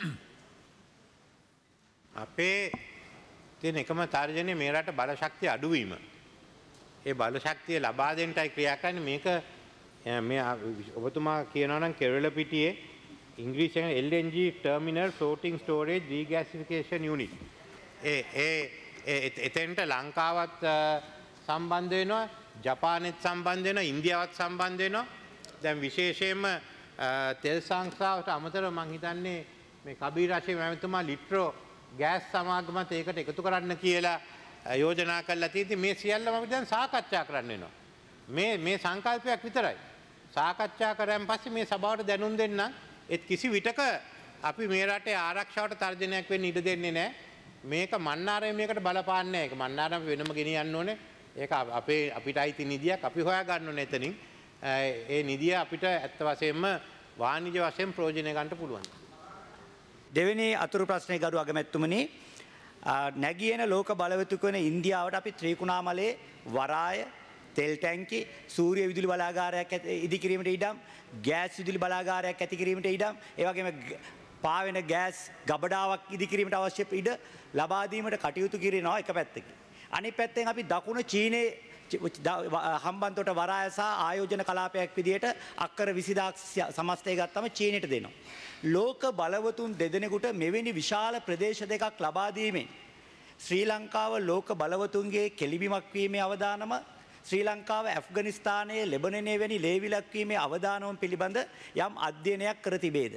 අපේ තියෙන එකම තර්ජනය මේ රට බලශක්තිය අඩුවීම. ඒ බලශක්තිය ලබා දෙන්නයි ක්‍රියා කරන්නේ. මේක මේ ඔබතුමා කියනවා නම් කෙරළපිටියේ ඉංග්‍රීසියෙන් L N G Terminal Floating Storage Regasification Unit. ඒ ඒ එතෙන්ට ලංකාවත් සම්බන්ධ වෙනවා, ජපානෙත් සම්බන්ධ වෙනවා, ඉන්දියාවත් සම්බන්ධ වෙනවා. දැන් විශේෂයෙන්ම තෙල් සංස්ථාවට අමතරව මම හිතන්නේ මේ කබීර් රෂේ මැතිතුමා ලිට්‍රෝ ගෑස් සමාගමත් ඒකට එකතු කරන්න කියලා යෝජනා කරලා තියෙද්දි මේ සියල්ලම අපි දැන් සාකච්ඡා කරන්න වෙනවා. මේ මේ සංකල්පයක් විතරයි. සාකච්ඡා කරාන් පස්සේ මේ සභාවට දැනුම් දෙන්න ඒත් කිසි විටක අපි මේ රටේ ආරක්ෂාවට තර්ජනයක් වෙන්න ඉඩ දෙන්නේ නැහැ. මේක මන්නාරමේ මේකට බලපාන්නේ නැහැ. ඒක මන්නාරම වෙනම ගෙනියන්න ඕනේ. ඒක අපේ අපිට අයිති නිදියක් අපි හොයා ගන්න ඕනේ එතනින්. ඒ නිදිය අපිට ඇත්ත වශයෙන්ම වාණිජ්‍ය වශයෙන් ප්‍රයෝජනය ගන්න පුළුවන්. දෙවෙනි අතුරු ප්‍රශ්නය ගරු අගමැතිතුමනි නැගියන ලෝක බලවතුක වන ඉන්දියාවට අපි ත්‍රිකුණාමලයේ වරාය තෙල් ටැංකි සූර්ය විදුලි බලාගාරයක් ඉදි කිරීමට ඉඩම් ගෑස් විදුලි බලාගාරයක් ඇති කිරීමට ඉඩම් ඒ වගේම පාවෙන ගෑස් ගබඩාවක් ඉදි කිරීමට අවශ්‍ය ඉඩ ලබා දීමට කටයුතු කරනවා එක පැත්තකින්. අනිත් පැත්තෙන් අපි දකුණු චීනයේ හම්බන්තොට වරාය සහ ආයෝජන කලාපයක් විදියට අක්කර විසිදාක් සමස්තය ගත්තම චීනයට දෙනවා. ලෝක බලවතුන් දෙදෙනෙකුට මෙවැනි විශාල ප්‍රදේශ දෙකක් ලබා දීමෙන් ශ්‍රී ලංකාව ලෝක බලවතුන්ගේ කෙලිබිමක් වීමේ අවදානම ශ්‍රී ලංකාව ඇෆ්ගනිස්තානයේ ලෙබනනය වැනි ලේවිලක් වීමේ අවදානම පිළිබඳ යම් අධ්‍යයනයක් කර තිබේද?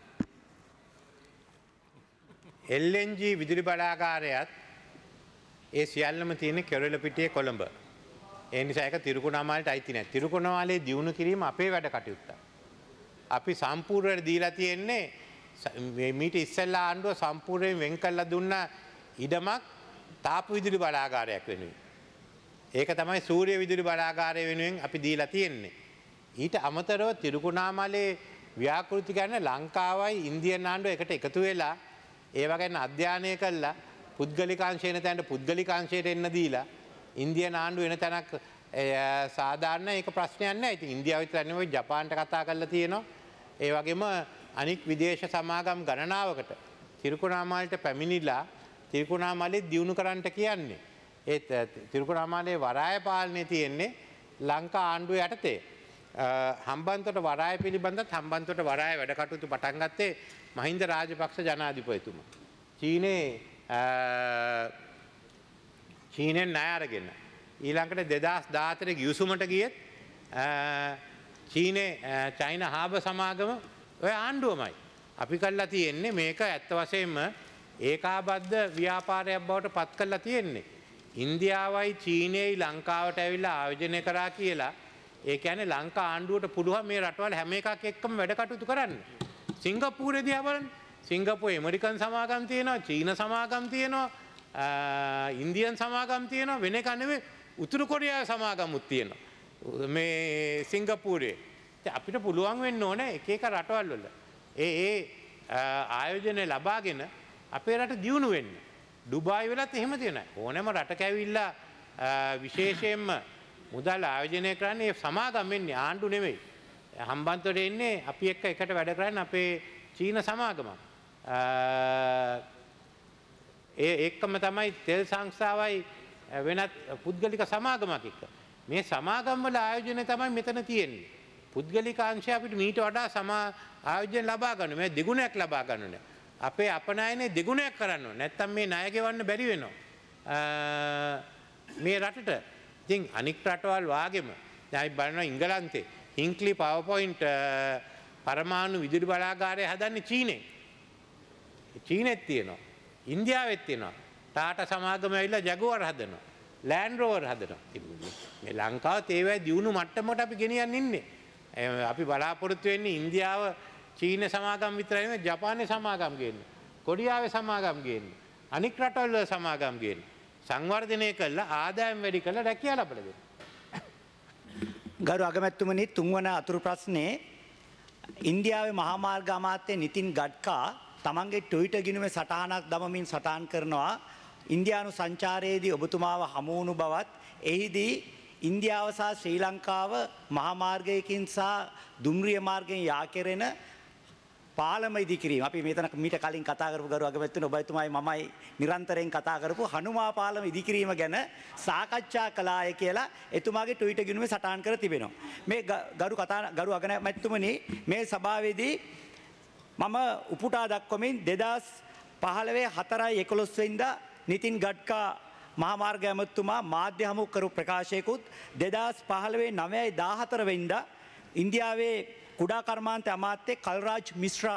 L N G විදුලි බලාගාරයත් ඒ සියල්ලම තියෙන කෙරළපිටියේ කොළඹ. ඒ නිසා ඒක තිරිකුණාමාලට අයිති නැහැ. තිරිකුණාමාලේ දියුණු කිරීම අපේ වැඩ කටයුත්තක්. අපි සම්පූර්ණයෙන් දීලා තියෙන්නේ මීට ඉස්සෙල්ලා ආණ්ඩුව සම්පූර්ණයෙන් වෙන් කළා දුන්න ඉඩමක් තාප විදුලි බලාගාරයක් වෙනුවෙන්. ඒක තමයි සූර්ය විදුලි බලාගාරය වෙනුවෙන් අපි දීලා තියෙන්නේ. ඊට අමතරව තිරිකුණාමලේ ව්‍යාකෘති කරන ලංකාවයි ඉන්දියන් ආණ්ඩුව එකට එකතු වෙලා ඒවා ගැන අධ්‍යයනය කළා පුද්ගලිකාංශයෙන් තැනට පුද්ගලිකාංශයට එන්න දීලා ඉන්දියන් ආණ්ඩුව වෙන තැනක් සාධාරණ ඒක ප්‍රශ්නයක් නැහැ. ඉතින් ඉන්දියාව විතර නෙවෙයි ජපාන්ට කතා කරලා තියෙනවා. ඒ වගේම අනික් විදේශ සමාගම් ගණනාවකට තිරිකුණාමලට පැමිණිලා තිරිකුණාමලේ දියුණු කරන්නට කියන්නේ. ඒත් තිරිකුණාමලේ වරාය පාලනේ තියෙන්නේ ලංකා ආණ්ඩුව යටතේ. හම්බන්තොට වරාය පිළිබඳත් හම්බන්තොට වරාය වැඩ කටයුතු පටන් ගත්තේ මහින්ද රාජපක්ෂ ජනාධිපතිතුමා. චීනේ චීනෙන් ණය අරගෙන ඊළඟට දෙදහස් දාහතරේ ගිවිසුමට ගියෙත් චීනේ චයිනා හාබ සමාගම ඔය ආණ්ඩුවමයි. අපි කළා තියෙන්නේ මේක ඇත්ත වශයෙන්ම ඒකාබද්ධ ව්‍යාපාරයක් බවට පත් කරලා තියෙන්නේ. ඉන්දියාවයි චීනයයි ලංකාවට ඇවිල්ලා ආයෝජනය කරා කියලා ඒ කියන්නේ ලංකා ආණ්ඩුවට පුළුවන් මේ රටවල් හැම එකක් එක්කම වැඩ කටයුතු කරන්න. සිංගප්පූරේ දිහා බලන්න. සිංගප්පූරේ ඇමරිකන් සමාගම් තියෙනවා, චීන සමාගම් තියෙනවා, ඉන්දියන් සමාගම් තියෙනවා, වෙන එක නෙවෙයි උතුරු කොරියාවේ සමාගමුත් තියෙනවා. මේ සිංගප්පූරේ. අපිට පුළුවන් වෙන්න ඕනේ එක එක රටවල් වල ඒ ඒ ආයෝජනය ලබාගෙන අපේ රට දියුණු වෙන්න. ඩුබායි වෙලත් එහෙම තියෙනවා. ඕනෑම රටක ඇවිල්ලා විශේෂයෙන්ම මුදල් ආයෝජනය කරන්නේ සමාගම් වෙන්නේ ආණ්ඩු නෙවෙයි. හම්බන්තොට එන්නේ අපි එක්ක එකට වැඩ කරන්නේ අපේ චීන සමාගමක්. ඒ එක්කම තමයි තෙල් සංස්ථාවයි වෙනත් පුද්ගලික සමාගමක් එක්ක. මේ සමාගම් වල ආයෝජනය තමයි මෙතන තියෙන්නේ. පුද්ගලික අංශය අපිට මීට වඩා සමා ආයෝජන ලබා ගන්න මේ දෙගුණයක් ලබා ගන්න ඕනේ. අපේ අපනයනේ දෙගුණයක් කරන්න ඕනේ. නැත්තම් මේ ණය ගෙවන්න බැරි වෙනවා. මේ රටට ඉතින් අනික් රටවල් වාගෙම දැන් අපි බලනවා ඉංගලන්තේ හින්ක්ලි පවර් පොයින්ට් පරමාණු විදුලි බලාගාරය හදන්නේ චීනෙන්. චීනෙත් තියෙනවා. ඉන්දියාවෙත් තියෙනවා. ටාටා සමාගම ඇවිල්ලා ජැගුවර් හදනවා. ලෑන්ඩ් රෝවර් හදනවා. මේ ලංකාවත් ඒවැ දියුණු මට්ටමකට අපි ගෙනියන්න ඉන්නේ. අපි බලාපොරොත්තු වෙන්නේ ඉන්දියාව චීන සමාගම් විතරයි නෙවෙයි ජපානයේ සමාගම් ගේන්නේ. කොරියාවේ සමාගම් ගේන්නේ. අනික් රටවල සමාගම් ගේන්නේ. සංවර්ධනය කළා ආදායම් වැඩි කළා රැකියාව ලබා දෙන්න. ගරු අගමැතිතුමනි තුන්වන අතුරු ප්‍රශ්නේ ඉන්දියාවේ මහා මාර්ග අමාත්‍ය නිතින් ගඩ්කා තමන්ගේ ට්විටර් ගිණුමේ සටහනක් දමමින් සටහන් කරනවා ඉන්දියානු සංචාරයේදී ඔබතුමාව හමු වුණු බවත් එහිදී ඉන්දියාව සහ ශ්‍රී ලංකාව මහා මාර්ගයකින් සහ දුම්රිය මාර්ගයෙන් යා කෙරෙන පාලම ඉදිකිරීම අපි මෙතන මීට කලින් කතා කරපු ගරු අගමැතිතුමනි ඔබතුමායි මමයි නිරන්තරයෙන් කතා කරපු හනුමා පාලම ඉදිකිරීම ගැන සාකච්ඡා කළාය කියලා එතුමාගේ ට්විටර් ගිණුමේ සටහන් කර තිබෙනවා. මේ ගරු කතා ගරු අගමැතිතුමනි මේ සභාවේදී මම උපුටා දක්වමින් දෙදහස් පහළොව හතරයි එකොළොස් වෙනිදා නිතින් ගඩ්කා මහාමාර්ග ඇමතුමා මාධ්‍ය හමු කරු ප්‍රකාශයකුත් දෙදහස් පහළොව නවයයි දාහතර වෙනිදා ඉන්දියාවේ කුඩා කර්මාන්ත අමාත්‍ය කල්රාජ් මිශ්‍රා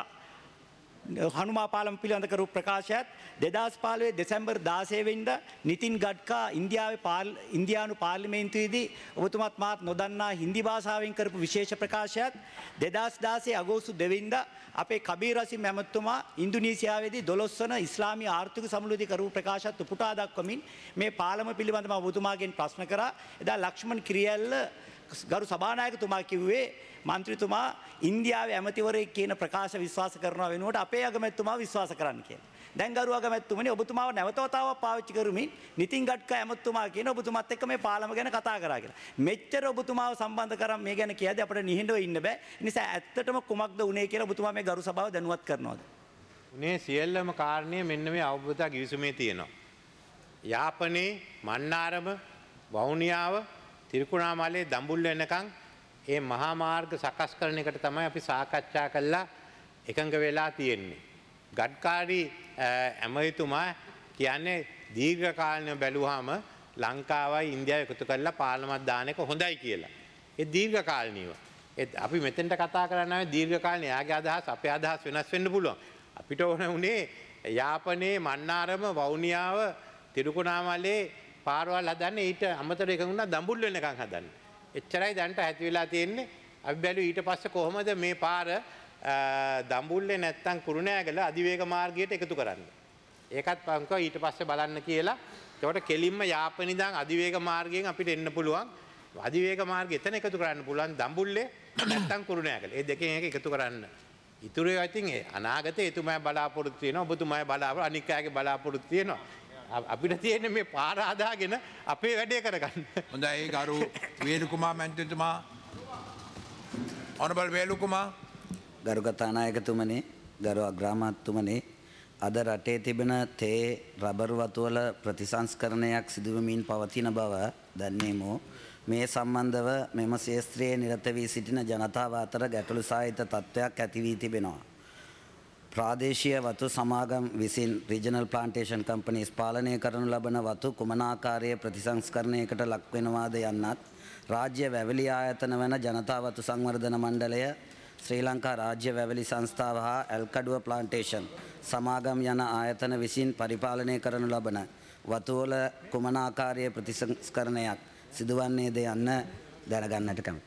හනුමා පාලම පිළිබඳ කරු ප්‍රකාශයත් දෙදහස් පහළොව දෙසැම්බර් දාසය වෙනිදා නිතින් ගඩ්කා ඉන්දියාවේ ඉන්දියානු පාර්ලිමේන්තුවේදී ඔබතුමාත් මාත් නොදන්නා හින්දි භාෂාවෙන් කරපු විශේෂ ප්‍රකාශයත් දෙදහස් දාසය අගෝස්තු දෙක වෙනිදා අපේ කබීර් රසිම් ඇමතුමා ඉන්දුනීසියාවේදී දොළොස් වන ඉස්ලාමීය ආර්ථික සමුළුවේදී කරපු ප්‍රකාශයත් උපුටා දක්වමින් මේ පාලම පිළිබඳව ඔබතුමාගෙන් ප්‍රශ්න කරා. එදා ලක්ෂ්මන් කිරියැල්ල ගරු සභානායකතුමා කිව්වේ මන්ත්‍රීතුමා ඉන්දියාවේ ඇමතිවරයෙක් කියන ප්‍රකාශ විශ්වාස කරනවා වෙනුවට අපේ අගමැතිතුමා විශ්වාස කරන්න කියලා. දැන් ගරු අගමැතිතුමනි ඔබතුමාව නැවත වතාවක් පාවිච්චි කරමින් නිතින් ගඩ්කා ඇමතිතුමා කියන ඔබතුමාත් එක්ක මේ පාලම ගැන කතා කරා කියලා. මෙච්චර ඔබතුමාව සම්බන්ධ කරන් මේ ගැන කියද්දී අපිට නිහඬව ඉන්න බෑ. ඒ නිසා ඇත්තටම කුමක්ද උනේ කියලා ඔබතුමා මේ ගරු සභාව දැනුවත් කරනවද? උනේ සියල්ලම කාරණේ මෙන්න මේ අවබෝධතා ගිවිසුමේ තියෙනවා. යාපනයේ මන්නාරම වවුනියාව තිරිකුණාමලේ දඹුල්ල වෙනකන් ඒ මහා මාර්ග සකස් කරන එකට තමයි අපි සාකච්ඡා කළා එකඟ වෙලා තියෙන්නේ. ගඩ්කාරි ඇමතිතුමා කියන්නේ දීර්ඝ කාලීනව බැලුවාම ලංකාවයි ඉන්දියාව එකතු කරලා පාර්ලිමේන්තුවක් දාන එක හොඳයි කියලා. ඒ දීර්ඝ කාලීනව. ඒ අපි මෙතෙන්ට කතා කරන්නේ දීර්ඝ කාලීන යාගේ අදහස් අපේ අදහස් වෙනස් වෙන්න පුළුවන්. අපිට ඕන උනේ යාපනයේ මන්නාරම වවුනියාව තිරිකුණාමලේ පාරවල් හදන්න ඊට අමතර එකඟ වුණා දඹුල්ල වෙනකන් හදන්න. එච්චරයි දැන්ට ඇති වෙලා තියෙන්නේ. අපි බැලුවා ඊට පස්සේ කොහොමද මේ පාර දඹුල්ලේ නැත්තම් කුරුණෑගල අධිවේග මාර්ගයට එකතු කරන්න. ඒකත් පංකව ඊට පස්සේ බලන්න කියලා. ඒකට කෙලින්ම යාපන ඉඳන් අධිවේග මාර්ගයෙන් අපිට එන්න පුළුවන්. අධිවේග මාර්ගය එතන එකතු කරන්න පුළුවන් දඹුල්ලේ නැත්තම් කුරුණෑගල. ඒ දෙකෙන් එක එකතු කරන්න. ඉතුරු ඒවා ඉතින් අනාගතේ එතුමා බලාපොරොත්තු වෙනවා. ඔබතුමායි බලාපොරොත්තු අනික් අයගේ බලාපොරොත්තු තියෙනවා. අපිට තියෙන්නේ මේ පාර හදාගෙන අපේ වැඩේ කරගන්න. හොඳයි ගරු වේලුකුමා මන්ත්‍රීතුමා ඔනබල් වේලුකුමා ගරු කතානායකතුමනි ගරු අග්‍රාමාත්‍යතුමනි අද රටේ තිබෙන තේ රබර් වතු වල ප්‍රතිසංස්කරණයක් සිදුවමින් පවතින බව දන්නේමු. මේ සම්බන්ධව මෙම ශේත්‍රයේ නිරත වී සිටින ජනතාව අතර ගැටලු සහිත තත්ත්වයක් ඇති වී තිබෙනවා. ප්‍රාදේශීය වතු සමාගම් විසින් රීජනල් ප්ලාන්ටේෂන් කම්පනීස් පාලනය කරනු ලබන වතු කුමන ආකාරයේ ප්‍රතිසංස්කරණයකට ලක් වෙනවාද යන්නත් රාජ්‍ය වැවිලි ආයතන වන ජනතා වතු සංවර්ධන මණ්ඩලය ශ්‍රී ලංකා රාජ්‍ය වැවිලි සංස්ථාව හා ඇල්කඩුව ප්ලාන්ටේෂන් සමාගම් යන ආයතන විසින් පරිපාලනය කරනු ලබන වතුවල කුමන ආකාරයේ ප්‍රතිසංස්කරණයක් සිදුවන්නේද යන්න දැනගන්නට කැමතියි.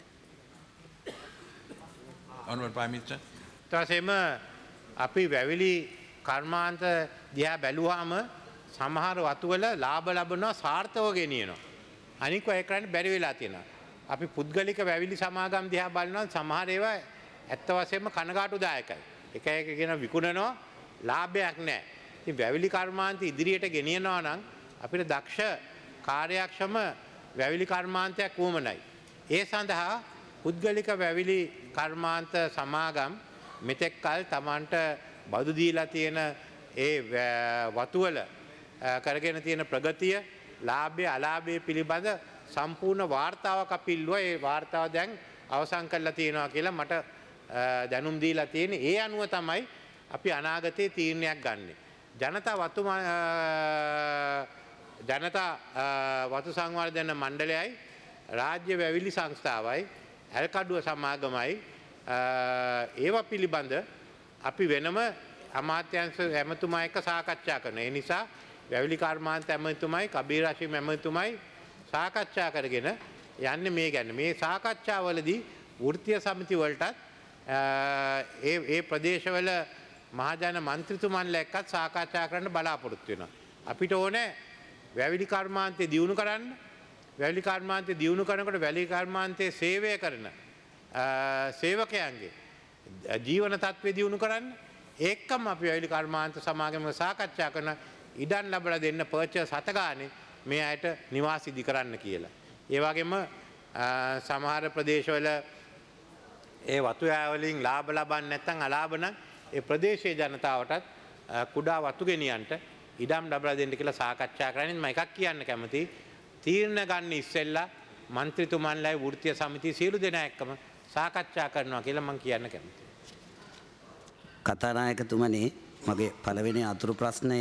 Honorable Prime Minister. තවසේම අපි වැවිලි කර්මාන්ත දිහා බැලුවාම සමහර වතුවල ලාභ ලබනවා සාර්ථකව ගෙනියනවා. අනික ඔය කරන්න බැරි වෙලා තියෙනවා. අපි පුද්ගලික වැවිලි සමාගම් දිහා බලනවා සමහර ඒවා ඇත්ත වශයෙන්ම කනගාටුදායකයි. එක එක කියන විකුණනවා ලාභයක් නැහැ. ඉතින් වැවිලි කර්මාන්ත ඉදිරියට ගෙනියනවා නම් අපිට දක්ෂ කාර්යක්ෂම වැවිලි කර්මාන්තයක් වුමනයි. ඒ සඳහා පුද්ගලික වැවිලි කර්මාන්ත සමාගම් මෙතෙක් කල් තමන්ට බදු දීලා තියෙන ඒ වතුවල කරගෙන තියෙන ප්‍රගතිය ලාභය අලාභය පිළිබඳ සම්පූර්ණ වාර්තාවක් අපි ඉල්ලුවා. ඒ වාර්තාව දැන් අවසන් කරලා තියෙනවා කියලා මට දැනුම් දීලා තියෙන්නේ. ඒ අනුව තමයි අපි අනාගතයේ තීරණයක් ගන්නෙ. ජනතා වතු ජනතා වතු සංවර්ධන මණ්ඩලයයි රාජ්‍ය වැවිලි සංස්ථාවයි ඇල්කඩුව සමාගමයි ඒවා පිළිබඳ අපි වෙනම අමාත්‍යංශ ඇමතුමා එක්ක සාකච්ඡා කරනවා. ඒ නිසා වැවිලි කර්මාන්ත ඇමතුමයි කබීර් රෂීද් ඇමතුමයි සාකච්ඡා කරගෙන යන්නේ මේ ගැන. මේ සාකච්ඡාවලදී වෘත්තීය සමිති වලටත් ඒ ඒ ප්‍රදේශවල මහජන මන්ත්‍රීතුමන්ලා එක්කත් සාකච්ඡා කරන්න බලාපොරොත්තු වෙනවා. අපිට ඕනේ වැවිලි කර්මාන්තය දියුණු කරන්න. වැවිලි කර්මාන්තය දියුණු කරනකොට වැවිලි කර්මාන්තයේ සේවය කරන සේවකයන්ගේ ජීවන තත්ත්වය දියුණු කරන්න. ඒකම අපි වැවිලි කර්මාන්ත සමාගම සාකච්ඡා කරන ඉඩම් ලැබලා දෙන්න පර්චේස් හත ගානේ මේ අයට නිවාස ඉදි කරන්න කියලා. ඒ වගේම සමහර ප්‍රදේශවල ඒ වතු යාවලින් ලාභ ලබන්නේ නැත්නම් අලාභ නම් ඒ ප්‍රදේශයේ ජනතාවටත් කුඩා වතු ගෙනියන්ට ඉඩම් ලබා දෙන්න කියලා සාකච්ඡා කරන්නේ. මම එකක් කියන්න කැමතියි. තීරණ ගන්න ඉස්සෙල්ලා මන්ත්‍රීතුමන්ලායි වෘත්තීය සමිතිය සියලු දෙනා එක්කම සාකච්ඡා කරනවා කියලා මම කියන්න කැමතියි. කතානායකතුමනි, මගේ පළවෙනි අතුරු ප්‍රශ්නය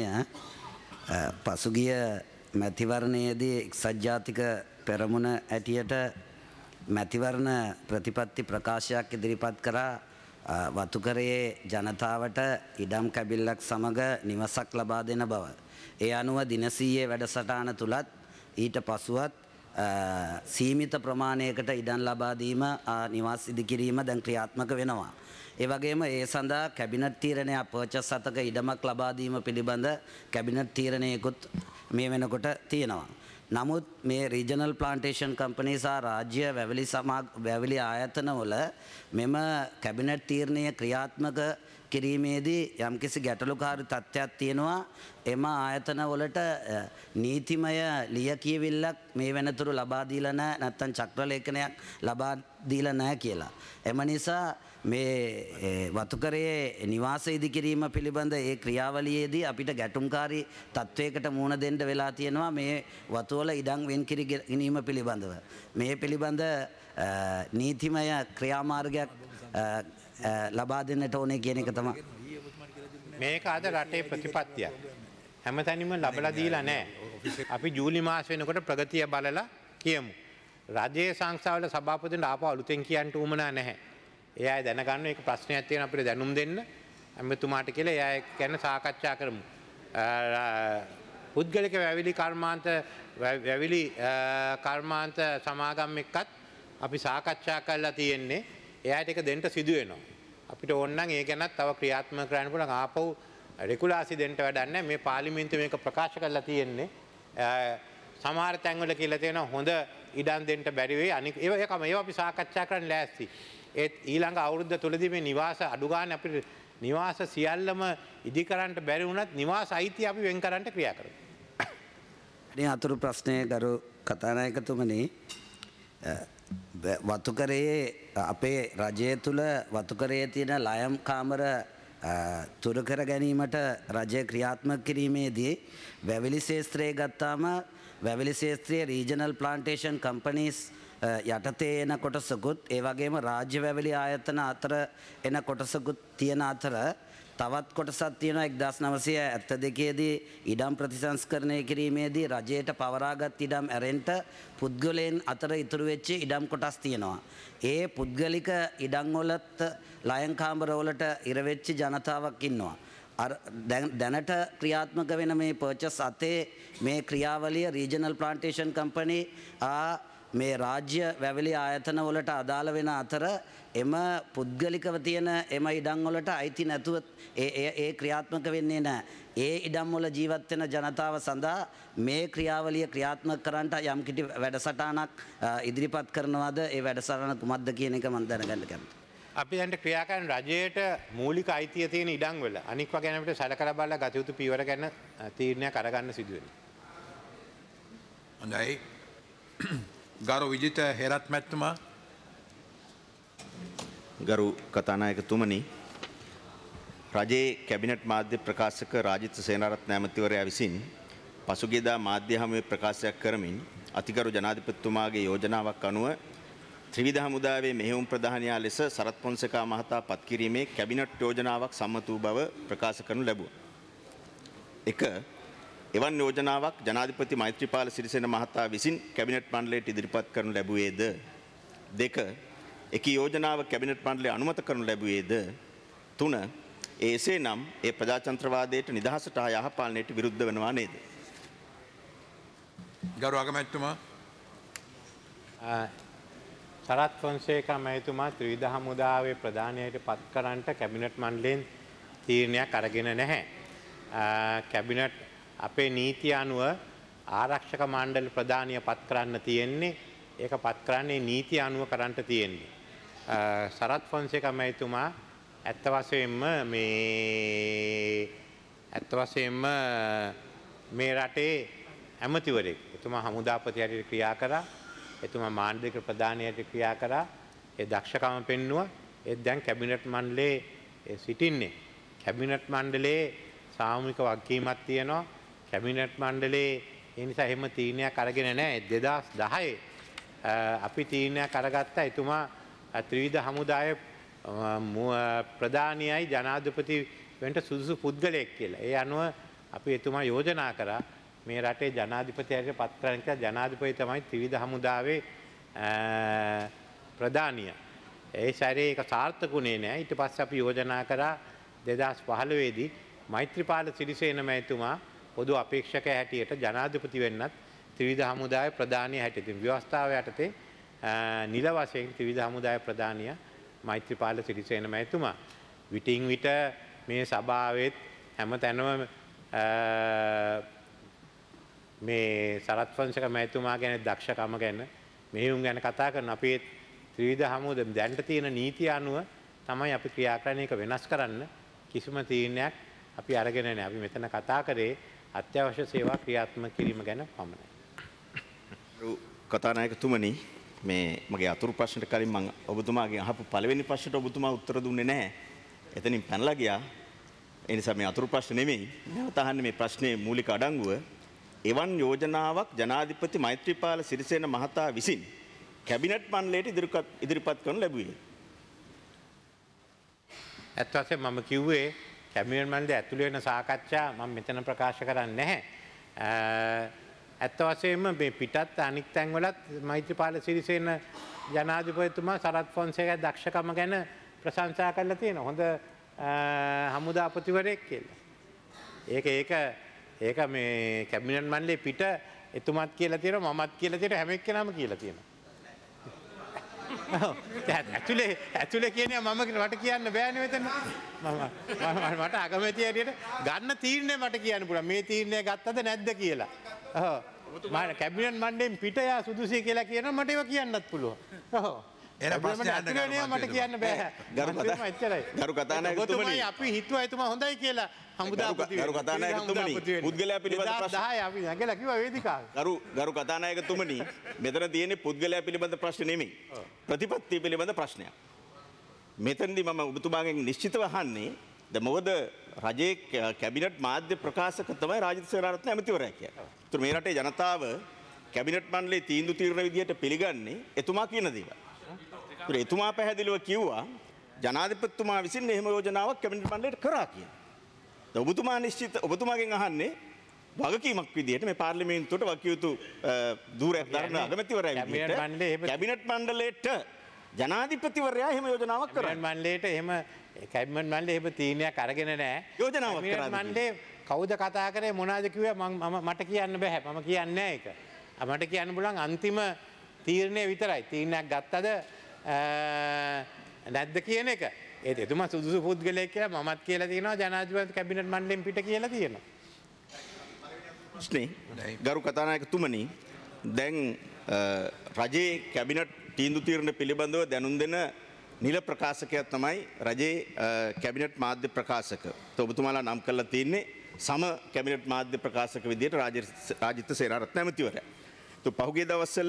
පසුගිය මැතිවරණයේදී එක්සත් ජාතික පෙරමුණ ඇටියට මැතිවරණ ප්‍රතිපත්ති ප්‍රකාශයක් ඉදිරිපත් කරා වතුකරයේ ජනතාවට ඉඩම් කැබිල්ලක් සමග නිවසක් ලබා දෙන බව. ඒ අනුව දිනසීයේ වැඩසටහන තුලත් ඊට පසුවත් සීමිත ප්‍රමාණයකට ඉඩම් ලබා දීම නිවාස ඉදිකිරීම දැන් ක්‍රියාත්මක වෙනවා. ඒ වගේම ඒ සඳහා කැබිනට් තීරණයක් පර්චස් හතක ඉඩමක් ලබා දීම පිළිබඳ කැබිනට් තීරණයකුත් මේ වෙනකොට තියෙනවා. නමුත් මේ රීජනල් ප්ලාන්ටේෂන් කම්පනී සහ රාජ්‍ය වැවිලි සමාග වැවිලි ආයතනවල මෙම කැබිනට් තීරණය ක්‍රියාත්මක කිරීමේදී යම්කිසි ගැටලුකාරී තත්ත්වයක් තියෙනවා. එම ආයතනවලට නීතිමය ලියකියවිල්ලක් මේ වෙනතුරු ලබා දීලා නැහැ, නැත්නම් චක්‍රලේඛනයක් ලබා දීලා නැහැ කියලා. එම නිසා මේ වතුකරයේ නිවාස ඉදිකිරීම පිළිබඳ ඒ ක්‍රියාවලියේදී අපිට ගැටුම්කාරී තත්වයකට මුහුණ දෙන්න වෙලා තියෙනවා මේ වතුවල ඉඩම් වෙන් කිරි ගැනීම පිළිබඳව. මේ පිළිබඳ නීතිමය ක්‍රියාමාර්ගයක් ලබා දෙන්නට ඕනේ කියන එක තමයි. මේක අද රටේ ප්‍රතිපත්තියක්. හැමතැනම ලබලා දීලා නැහැ. අපි ජූලි මාස වෙනකොට ප්‍රගතිය බලලා කියමු. රජයේ සංස්ථාවල සභාපතිතුමා ආපහු අලුතෙන් කියන්න උවමනා නැහැ. ඒ අය දැනගන්න එක ප්‍රශ්නයක් තියෙනවා අපිට දැනුම් දෙන්න අම්මතුමාට කියලා ඒ අය ගැන සාකච්ඡා කරමු. පුද්ගලික වැවිලි කර්මාන්ත වැවිලි කර්මාන්ත සමාගම් එක්කත් අපි සාකච්ඡා කරලා තියෙන්නේ. එයාට ඒක දෙන්න සිදු වෙනවා. අපිට ඕන නම් ඒ ගැනත් තව ක්‍රියාත්මක කරන්න පුළුවන්. ආපහු රෙගුලාසි දෙන්න වැඩක් නැහැ. මේ පාර්ලිමේන්තුවේ මේක ප්‍රකාශ කරලා තියෙන්නේ. සමහර තැන්වල කියලා තියෙනවා හොඳ ඉඩම් දෙන්න බැරි වෙයි. අනික ඒවා ඒකම ඒවා අපි සාකච්ඡා කරන්න ලෑස්ති. ඒත් ඊළඟ අවුරුද්ද තුලදී මේ නිවාස අඩු ගන්න අපිට නිවාස සියල්ලම ඉදි කරන්න බැරි වුණත් නිවාස අයිතිය අපි වෙන් කරන්න ක්‍රියා කරමු. මේ අතුරු ප්‍රශ්නය ගරු කතානායකතුමනි, වතුකරයේ අපේ රජය තුල වතුකරයේ තියෙන ලයම් කාමර තුරු කර ගැනීමට රජය ක්‍රියාත්මක කිරීමේදී වැවිලි ශේත්‍රයේ ගත්තාම වැවිලි ශේත්‍රයේ රීජනල් ප්ලාන්ටේෂන් කම්පනීස් යටතේ එන කොටසකුත් ඒ වගේම රාජ්‍ය වැවිලි ආයතන අතර එන කොටසකුත් තියෙන අතර තවත් කොටසක් තියෙනවා එක්දාස් නවසිය හැත්තෑ දෙකේදී ඉඩම් ප්‍රතිසංස්කරණය කිරීමේදී රජයට පවරාගත් ඉඩම් ඇරෙන්ට පුද්ගලයන් අතර ඉතුරු වෙච්ච ඉඩම් කොටස් තියෙනවා. ඒ පුද්ගලික ඉඩම් වලත් ලයන් කාමර වලට ඉර වෙච්ච ජනතාවක් ඉන්නවා. දැනට ක්‍රියාත්මක වෙන මේ පර්චස් අතේ මේ ක්‍රියාවලිය රීජනල් ප්ලාන්ටේෂන් කම්පනි ආ මේ රාජ්‍ය වැවිලි ආයතන වලට අදාළ වෙන අතර එම පුද්ගලිකව තියෙන එම ඉඩම් වලට අයිති නැතුව ඒ ඒ ක්‍රියාත්මක වෙන්නේ නැහැ. ඒ ඉඩම් වල ජීවත් වෙන ජනතාව සඳහා මේ ක්‍රියාවලිය ක්‍රියාත්මක කරන්නට යම් කිසි වැඩසටහනක් ඉදිරිපත් කරනවාද? ඒ වැඩසටහන කුමක්ද කියන එක මම දැනගන්න කැමතියි. අපි දැන් ක්‍රියා කරන රජයට මූලික අයිතිය තියෙන ඉඩම් වල අනික් වගේ ගැන අපිට සැලකලා බලලා ගත යුතු පියවර ගැන තීරණයක් අරගන්න සිදු වෙනවා. හොඳයි. ගරු විජිත හේරත් මැතිතුමා. ගරු කතානායකතුමනි, රජයේ කැබිනට් මාධ්‍ය ප්‍රකාශක රාජිත් සේනාරත්න ඇමතිවරයා විසින් පසුගියදා මාධ්‍ය හමුවේ ප්‍රකාශයක් කරමින් අතිගරු ජනාධිපතිතුමාගේ යෝජනාවක් අනුව ත්‍රිවිධ හමුදාවේ මෙහෙයුම් ප්‍රධානියා ලෙස සරත් පොන්සේකා මහතා පත් කිරීමේ කැබිනට් යෝජනාවක් සම්මත වූ බව ප්‍රකාශ කරනු ලැබුවා. එක එවන් යෝජනාවක් ජනාධිපති මෛත්‍රීපාල සිරිසේන මහතා විසින් කැබිනට් මණ්ඩලයට ඉදිරිපත් කරනු ලැබුවේද? දෙක එකී යෝජනාව කැබිනට් මණ්ඩලය අනුමත කරනු ලැබුවේද? තුන ඒ එසේනම් ඒ ප්‍රජාතන්ත්‍රවාදයට නිදහසට හා යහපාලනයට විරුද්ධ වෙනවා නේද? ගරු අගමැතිතුමා. සරත් ෆොන්සේකා මැතිතුමා ත්‍රිවිධ හමුදාවේ ප්‍රධානියට පත් කරන්නට කැබිනට් මණ්ඩලයෙන් තීරණයක් අරගෙන නැහැ. කැබිනට් අපේ නීතිය අනුව ආරක්ෂක මණ්ඩල ප්‍රධානිය පත් කරන්න තියෙන්නේ. ඒක පත් කරන්නේ නීතිය අනුව කරන්නට තියෙන්නේ. සරත් ෆොන්සේකා මැතිතුමා ඇත්ත වශයෙන්ම මේ ඇත්ත වශයෙන්ම මේ රටේ ඇමතිවරයෙක්. එතුමා හමුදාපති හැටියට ක්‍රියා කරා. එතුමා මාණ්ඩලික ප්‍රධානියට ක්‍රියා කරා. ඒ දක්ෂකම පෙන්නුවා. ඒත් දැන් කැබිනට් මණ්ඩලයේ සිටින්නේ. කැබිනට් මණ්ඩලයේ සාමූහික වගකීමක් තියෙනවා. කැබිනට් මණ්ඩලයේ ඒ නිසා එහෙම තීරණයක් අරගෙන නැහැ. දෙදාස් දහයේ අපි තීරණයක් අරගත්තා. එතුමා ත්‍රිවිධ හමුදායේ ප්‍රධානියයි ජනාධිපති වෙන්න සුදුසු පුද්ගලයෙක් කියලා. ඒ අනුව අපි එතුමා යෝජනා කරා මේ රටේ ජනාධිපතියට පත් කරන්න කියලා. ජනාධිපති තමයි ත්‍රිවිධ හමුදාවේ ප්‍රධානිය. ඒ ශරීරය ඒක සාර්ථකුනේ නැහැ. ඊට පස්සේ අපි යෝජනා කරා දෙදාස් පහළොව දී මෛත්‍රීපාල සිරිසේන මැතිතුමා පොදු අපේක්ෂක හැටියට ජනාධිපති වෙන්නත් ත්‍රිවිධ හමුදාවේ ප්‍රධානිය හැටියට ව්‍යවස්ථාව යටතේ නිල වශයෙන් ත්‍රිවිධ හමුදාවේ ප්‍රධානිය මෛත්‍රීපාල සිරිසේන මැතිතුමා විටින් විට මේ සභාවෙත් හැමතැනම මේ සරත් ෆොන්සේකා මැතිතුමා ගැන දක්ෂකම ගැන මෙහෙයුම් ගැන කතා කරන අපේ ත්‍රිවිධ හමුදාව දැන්ට තියෙන නීතිය අනුව තමයි අපි ක්‍රියා කරන එක වෙනස් කරන්න කිසිම තීරණයක් අපි අරගෙන නැහැ. අපි මෙතන කතා කරේ අත්‍යවශ්‍ය සේවා ක්‍රියාත්මක කිරීම ගැන පමණයි. කතානායකතුමනි, මේ මගේ අතුරු ප්‍රශ්නට කලින් මම ඔබතුමාගෙන් අහපු පළවෙනි ප්‍රශ්නට ඔබතුමා උත්තර දුන්නේ නැහැ. එතනින් පැනලා ගියා. ඒ නිසා මේ අතුරු ප්‍රශ්න නෙමෙයි. නැවත අහන්නේ මේ ප්‍රශ්නේ මූලික අඩංගුව. එවන් යෝජනාවක් ජනාධිපති මෛත්‍රීපාල සිරිසේන මහතා විසින් කැබිනට් මණ්ඩලයට ඉදිරිපත් කරනු ලැබුවේ. ඇත්ත වශයෙන්ම මම කිව්වේ කැබිනට් මණ්ඩලය ඇතුළේ වෙන සාකච්ඡා මම මෙතන ප්‍රකාශ කරන්නේ නැහැ. ඇත්ත වශයෙන්ම මේ පිටත් අනික් තැන්වලත් මෛත්‍රීපාල සිරිසේන ජනාධිපතිතුමා සරත් ෆොන්සේකාගේ දක්ෂකම ගැන ප්‍රශංසා කරලා තියෙනවා. හොඳ හමුදාපතිවරයෙක් කියලා. ඒක ඒක ඒක මේ කැබිනට් මණ්ඩලයේ පිට එතුමත් කියලා තියෙනවා, මමත් කියලා තියෙනවා, හැම එක්කෙනාම කියලා තියෙනවා. ඇතුලේ ඇතුලේ කියන්නේ මම මට කියන්න බෑනේ මෙතන. මම මට අගමැති හැටියට ගන්න තීරණය මට කියන්න පුළුවන්. මේ තීරණය ගත්තද නැද්ද කියලා. ඔව්. මම කැබිනට් මණ්ඩලයෙන් පිට යා සුදුසුයි කියලා කියනවා මට ඒක කියන්නත් පුළුවන්. ඔව්. එන ප්‍රශ්න අහන්න මට කියන්න බෑ. ගරු කතානායකතුමනි, අපි හිතුවා එතුමා හොඳයි කියලා. හමුදාපති ගරු කතානායකතුමනි, පුද්ගලයා පිළිබඳ ප්‍රශ්න දහය අපි නැගලා කිව්වා වේදිකාවේ. ගරු ගරු කතානායකතුමනි, මෙතන තියෙන්නේ පුද්ගලයා පිළිබඳ ප්‍රශ්න නෙමෙයි. ප්‍රතිපත්තිය පිළිබඳ ප්‍රශ්නයක්. මෙතනදී මම ඔබතුමාගෙන් නිශ්චිතව අහන්නේ ද මොකද රජයේ කැබිනට් මාධ්‍ය ප්‍රකාශක තමයි රාජිත සේනාරත්න ඇමතිවරයා කියන්නේ. ඒතර මේ රටේ ජනතාව කැබිනට් මණ්ඩලයේ තීන්දුව తీරන විදිහට පිළිගන්නේ එතුමා කියන දේවල්. ඒත් එතුමා පැහැදිලිව කිව්වා ජනාධිපතිතුමා විසින් එහෙම යෝජනාවක් කැබිනට් මණ්ඩලයට කරා කියලා. දැන් ඔබතුමා නිශ්චිත ඔබතුමාගෙන් අහන්නේ වගකීමක් විදිහට මේ පාර්ලිමේන්තුවට වකියුතු දූරයක් දරන අගමැතිවරයා විදිහට කැබිනට් මණ්ඩලයට ජනාධිපතිවරයා එහෙම යෝජනාවක් කරා. කැබිනට් මණ්ඩලයට එහෙම කැබිනට් මණ්ඩලේ එහෙම තීරණයක් අරගෙන නැහැ. යෝජනාවක් කරා. කැබිනට් මණ්ඩලේ කවුද කතා කරේ මොනවද කිව්වේ මම මට කියන්න බෑ. මම කියන්නේ නැහැ ඒක. මට කියන්න පුළුවන් අන්තිම තීරණය විතරයි. තීරණයක් ගත්තද නැද්ද කියන එක. ඒත් එතුමා සුදුසු පුද්ගලයෙක් කියලා මමත් කියලා තියෙනවා ජනාධිපති කැබිනට් මණ්ඩලෙන් පිට කියලා තියෙනවා. ප්‍රශ්නේ ගරු කතානායකතුමනි දැන් රජයේ කැබිනට් තීන්දුව తీරන පිළිබඳව දැනුම් දෙන නිල ප්‍රකාශකයා තමයි රජයේ කැබිනට් මාධ්‍ය ප්‍රකාශක. ඔබතුමාලා නම් කරලා තියෙන්නේ සම කැබිනට් මාධ්‍ය ප්‍රකාශක විදිහට රාජිත සේනාරත්න ඇමතිවරයා. તો පහුගිය දවස්වල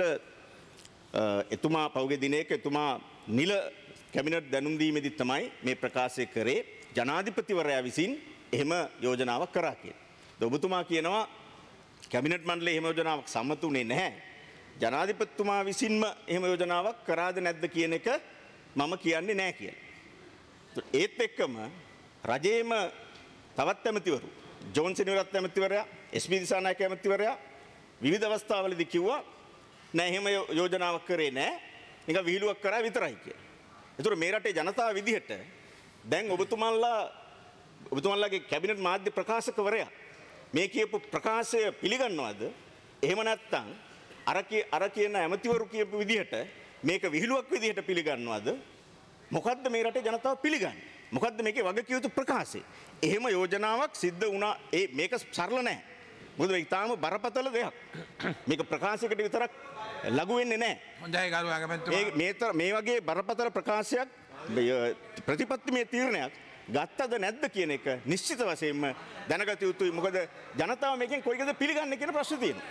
එතුමා පහුගිය දිනයක එතුමා නිල කැබිනට් දැනුම් දීමේදී තමයි මේ ප්‍රකාශය කරේ ජනාධිපතිවරයා විසින් එහෙම යෝජනාවක් කරා කියලා. ඔබතුමා කියනවා කැබිනට් මණ්ඩලයේ එහෙම යෝජනාවක් සම්මත වුණේ නැහැ. ජනාධිපතිතුමා විසින්ම එහෙම යෝජනාවක් කරාද නැද්ද කියන එක මම කියන්නේ නැහැ කියලා. ඒත් එක්කම රජයේම තවත් ඇමතිවරු ජෝන්සන් විරත් ඇමතිවරයා, එස්.බී. දිසානායක ඇමතිවරයා විවිධ අවස්ථාවලදී කිව්වා නෑ එහෙම යෝජනාවක් කරේ නෑ. නිකන් විහිළුවක් කරා විතරයි කියලා. ඒතර මේ රටේ ජනතාව විදිහට දැන් ඔබතුමාලා ඔබතුමාලාගේ කැබිනට් මාධ්‍ය ප්‍රකාශකවරයා මේ කියපු ප්‍රකාශය පිළිගන්නවද? එහෙම නැත්නම් අර අර කියන ඇමතිවරු කියපු විදිහට මේක විහිළුවක් විදිහට පිළිගන්නවද? මොකද්ද මේ රටේ ජනතාව පිළිගන්නේ? මොකද්ද මේකේ වගකියුතු ප්‍රකාශය? එහෙම යෝජනාවක් සිද්ධ වුණා ඒ මේක සරල නැහැ. මොකද මේක තාම බරපතල දෙයක්. මේක ප්‍රකාශයකට විතරක් ලඝු වෙන්නේ නැහැ. හොඳයි ගරු අගමැතිතුමා. මේ මේ වගේ බරපතල ප්‍රකාශයක් ප්‍රතිපත්තිමය තීරණයක් ගත්තද නැද්ද කියන එක නිශ්චිත වශයෙන්ම දැනගත යුතුයි. මොකද ජනතාව මේකෙන් කොයිකද පිළිගන්නේ කියන ප්‍රශ්නේ තියෙනවා.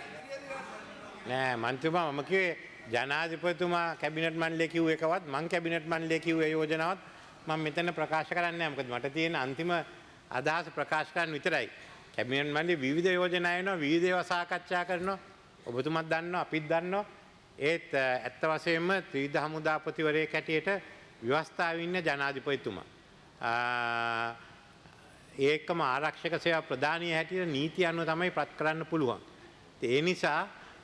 නෑ මන්ත්‍රීතුමා මම කිව්වේ ජනාධිපතිතුමා කැබිනට් මණ්ඩලයේ කිව්ව එකවත් මං කැබිනට් මණ්ඩලයේ කිව්ව යෝජනාවත් මම මෙතන ප්‍රකාශ කරන්නේ නැහැ. මොකද මට තියෙන අන්තිම අදහස ප්‍රකාශ කරන්න විතරයි. කැබිනට් මණ්ඩලයේ විවිධ යෝජනා එනවා, විවිධ ඒවා සාකච්ඡා කරනවා. ඔබතුමත් දන්නවා, අපිත් දන්නවා. ඒත් ඇත්ත වශයෙන්ම ත්‍රිවිධ හමුදාපතිවරයෙක් හැටියට ව්‍යවස්ථාවේ ඉන්න ජනාධිපතිතුමා ඒකම ආරක්ෂක සේවා ප්‍රධානීය හැටියට නීති අනුව තමයි ප්‍රත් කරන්න පුළුවන්. ඒ නිසා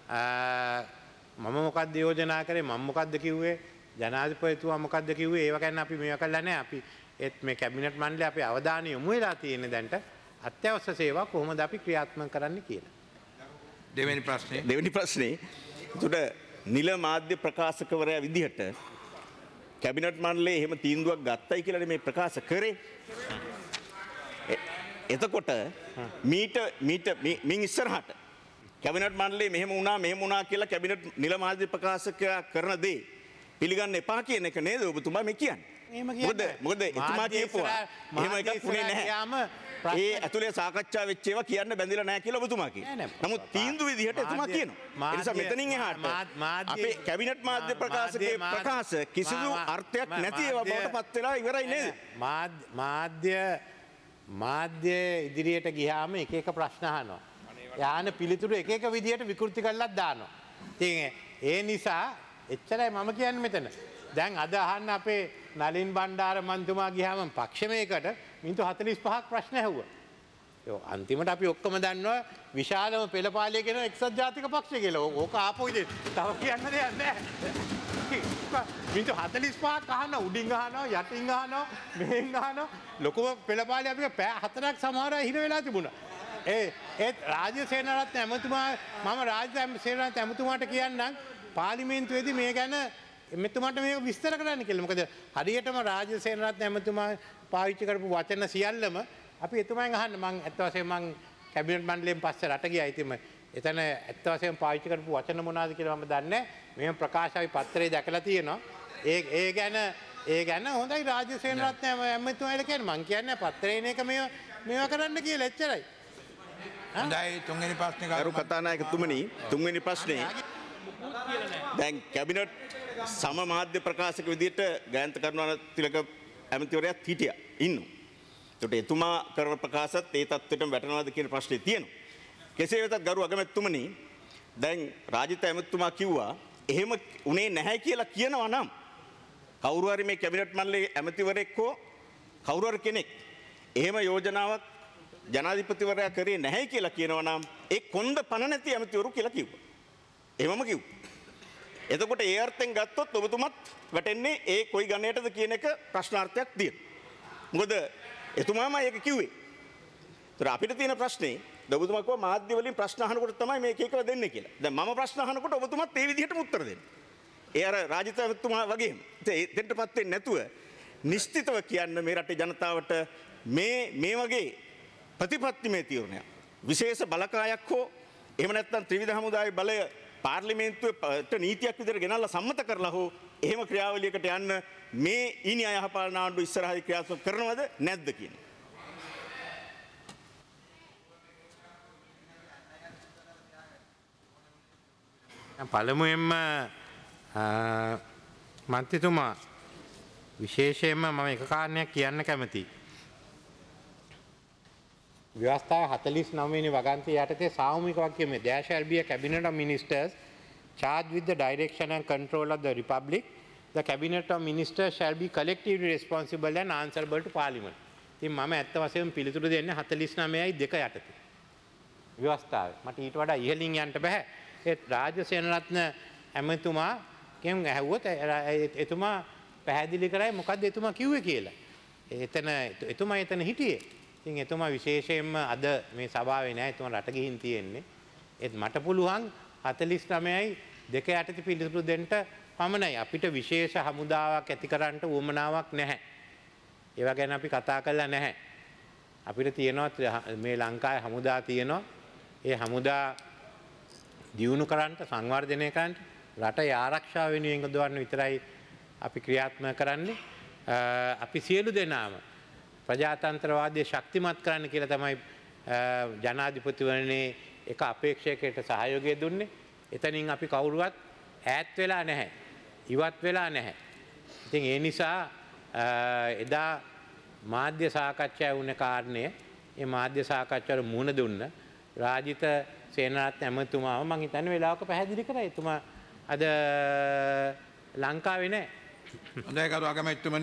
මම මොකක්ද යෝජනා කරේ මම මොකක්ද කිව්වේ ජනාධිපතිතුමා මොකක්ද කිව්වේ ඒව ගැන අපි මේවා කළා නැහැ. අපි ඒත් මේ කැබිනට් මණ්ඩලයේ අපේ අවධානය යොමු වෙලා තියෙන්නේ දැන්ට අත්‍යවශ්‍ය සේවා කොහොමද අපි ක්‍රියාත්මක කරන්න කියලා. දෙවෙනි ප්‍රශ්නේ දෙවෙනි ප්‍රශ්නේ උඩ නිල මාධ්‍ය ප්‍රකාශකවරයා විදිහට කැබිනට් මණ්ඩලයේ එහෙම තීන්දුවක් ගත්තයි කියලා මේ ප්‍රකාශ කරේ. එතකොට මීට මීට මින් ඉස්සරහට කැබිනට් මණ්ඩලයේ මෙහෙම වුණා මෙහෙම වුණා කියලා කැබිනට් නිල මාධ්‍ය ප්‍රකාශකයා කරන දේ පිළිගන්න එපා කියන එක නේද ඔබතුමා මේ කියන්නේ? මොකද මොකද එතුමා කියපුවා එහෙම එකක් වුණේ නැහැ. ඒ ඇතුලේ සාකච්ඡා වෙච්ච ඒවා කියන්න බැඳිලා නැහැ කියලා ඔබතුමා කියනවා. නමුත් තීන්දුව විදිහට එතුමා කියනවා. ඒ නිසා මෙතනින් එහාට අපේ කැබිනට් මාධ්‍ය ප්‍රකාශකගේ ප්‍රකාශ කිසිදු අර්ථයක් නැති ඒවා බවට පත් වෙලා ඉවරයි නේද? මාධ්‍ය මාධ්‍ය ඉදිරියට ගියාම එක එක ප්‍රශ්න අහනවා. යාන පිළිතුරු එක එක විදිහට විකෘති කරලත් දානවා. ඉතින් ඒ නිසා එච්චරයි මම කියන්නේ මෙතන. දැන් අද අහන්න අපේ නලින් බණ්ඩාර මන්තුමා ගියාම පක්ෂමයකට මිනිත්තු හතළිස් පහක් ප්‍රශ්න ඇහුවා. ඒ අන්තිමට අපි ඔක්කොම දන්නවා විශාලම පෙළපාලිය කියන එක්සත් ජාතික පක්ෂය කියලා. ඕක ආපහු ඉතින් තව කියන්න දෙයක් නැහැ. මිනිත්තු හතළිස් පහක් අහනවා උඩින් අහනවා යටින් අහනවා මෙහෙන් අහනවා ලොකුම පෙළපාලිය අපි පැය හතරක් සමහර අය හිර වෙලා තිබුණා. ඒ ඒත් රාජ්‍ය සේනාරත්න ඇමතුමා මම රාජ්‍ය සේනාරත්න ඇමතුමාට කියන්නම් පාර්ලිමේන්තුවේදී මේ ගැන මෙතුමාට මේක විස්තර කරන්න කියලා. මොකද හරියටම රාජ්‍ය සේනාරත්න ඇමතුමා පාවිච්චි කරපු වචන සියල්ලම අපි එතුමෙන් අහන්න. මම ඇත්ත වශයෙන්ම මම කැබිනට් මණ්ඩලයෙන් පස්සේ රට ගියා. ඉතින් එතන ඇත්ත වශයෙන්ම පාවිච්චි කරපු වචන මොනවද කියලා මම දන්නේ නැහැ. මෙහෙම ප්‍රකාශ අපි පත්‍රයේ දැකලා තියෙනවා. ඒ ඒ ගැන ඒ ගැන හොඳයි රාජ්‍ය සේනාරත්න ඇමතුමාලා කියන්නේ. මම කියන්නේ පත්‍රයේන එක මේ මේවා කරන්න කියලා එච්චරයි. හොඳයි තුන්වෙනි ප්‍රශ්නේ ගරු කතානායකතුමනි තුන්වෙනි ප්‍රශ්නේ දැන් කැබිනට් සම මාධ්‍ය ප්‍රකාශක විදිහට ගායන්ත කරුණාරත්න තිලක ඇමතිවරයාත් හිටියා ඉන්නවා. ඒකට එතුමා කරන ප්‍රකාශත් ඒ තත්ත්වයටම වැටෙනවද කියන ප්‍රශ්නේ තියෙනවා. කෙසේ වෙතත් ගරු අගමැතිතුමනි දැන් රාජිත ඇමතුමා කිව්වා එහෙම උනේ නැහැ කියලා කියනවා නම් කවුරු හරි මේ කැබිනට් මණ්ඩලයේ ඇමතිවරයෙක් හෝ කවුරු හරි කෙනෙක් එහෙම යෝජනාවක් ජනාධිපතිවරයා කරේ නැහැ කියලා කියනවා නම් ඒ කොන්ද පණ නැති ඇමතිවරු කියලා කිව්වා. එහෙමම කිව්වා. එතකොට ඒ අර්ථයෙන් ගත්තොත් ඔබතුමත් වැටෙන්නේ ඒ කොයි ගණයටද කියන එක ප්‍රශ්නාර්ථයක් තියෙනවා. මොකද එතුමාම ඒක කිව්වේ. ඒතර අපිට තියෙන ප්‍රශ්නේ ඔබතුමා කව මාධ්‍ය වලින් ප්‍රශ්න අහනකොට තමයි මේක එකව දෙන්නේ කියලා. දැන් මම ප්‍රශ්න අහනකොට ඔබතුමත් ඒ විදිහටම උත්තර දෙන්නේ. ඒ අර රාජිත ඇමතුමා වගේම. ඒ දෙන්නපත් වෙන්නේ නැතුව නිශ්චිතව කියන්න මේ රටේ ජනතාවට මේ මේ වගේ ප්‍රතිපත්තිමය තීරණයක් විශේෂ බලකායක් හෝ එහෙම නැත්නම් ත්‍රිවිධ හමුදාවේ බලය පාර්ලිමේන්තුවට නීතියක් විදිහට ගෙනල්ලා සම්මත කරලා හෝ එහෙම ක්‍රියාවලියකට යන්න මේ ඊනි අයහපාලන ආණ්ඩුව ඉස්සරහදී ක්‍රියාත්මක කරනවද නැද්ද කියන. පළමුවෙන්ම මන්ත්‍රීතුමා විශේෂයෙන්ම මම එක කාරණයක් කියන්න කැමතියි. ව්‍යවස්ථාව හතළිස් නවය වෙනි වගන්තිය යටතේ සාමූහික වාක්‍යමේ there shall be a cabinet of ministers charged with the direction and control of the republic. The cabinet of ministers shall be collectively responsible and answerable to parliament. ඉතින් මම ඇත්ත වශයෙන්ම පිළිතුරු දෙන්නේ හතළිස් නවයයි දෙක යටතේ. ව්‍යවස්ථාවේ. මට ඊට වඩා ඉහළින් යන්න බෑ. ඒ රාජසේනරත්න ඇමතුමා කෙන් ඇහුවොත් එතුමා පැහැදිලි කරයි මොකද්ද එතුමා කිව්වේ කියලා. එතන එතුමා එතන හිටියේ. ඉතින් එතුමා විශේෂයෙන්ම අද මේ සභාවේ නෑ. එතුමා රට ගිහින් තියෙන්නේ. ඒත් මට පුළුවන් හතළිස් නවයයි දෙක යටතේ පිළිතුරු දෙන්න පමණයි. අපිට විශේෂ හමුදාවක් ඇති කරන්න උවමනාවක් නැහැ. ඒවා ගැන අපි කතා කරලා නැහැ. අපිට තියෙනවා මේ ලංකාවේ හමුදා තියෙනවා. ඒ හමුදා දියුණු කරන්න සංවර්ධනය කරන්න රටේ ආරක්ෂාව වෙනුවෙන් යොදවන්න විතරයි අපි ක්‍රියාත්මක කරන්නේ. අපි සියලු දෙනාම ප්‍රජාතන්ත්‍රවාදයේ ශක්තිමත් කරන්න කියලා තමයි ජනාධිපතිවරණේ එක අපේක්ෂකයට සහයෝගය දුන්නේ. එතනින් අපි කවුරුවත් ඈත් වෙලා නැහැ. ඉවත් වෙලා නැහැ. ඉතින් ඒ නිසා එදා මාධ්‍ය සාකච්ඡා වුණ කාරණය ඒ මාධ්‍ය සාකච්ඡාවට මුහුණ දුන්න රාජිත සේනාරත්න ඇමතුමාව මම හිතන්නේ වෙලාවක පැහැදිලි කරා. එතුමා අද ලංකාවේ නැහැ. හොඳයි කරු අගමැතිතුමනි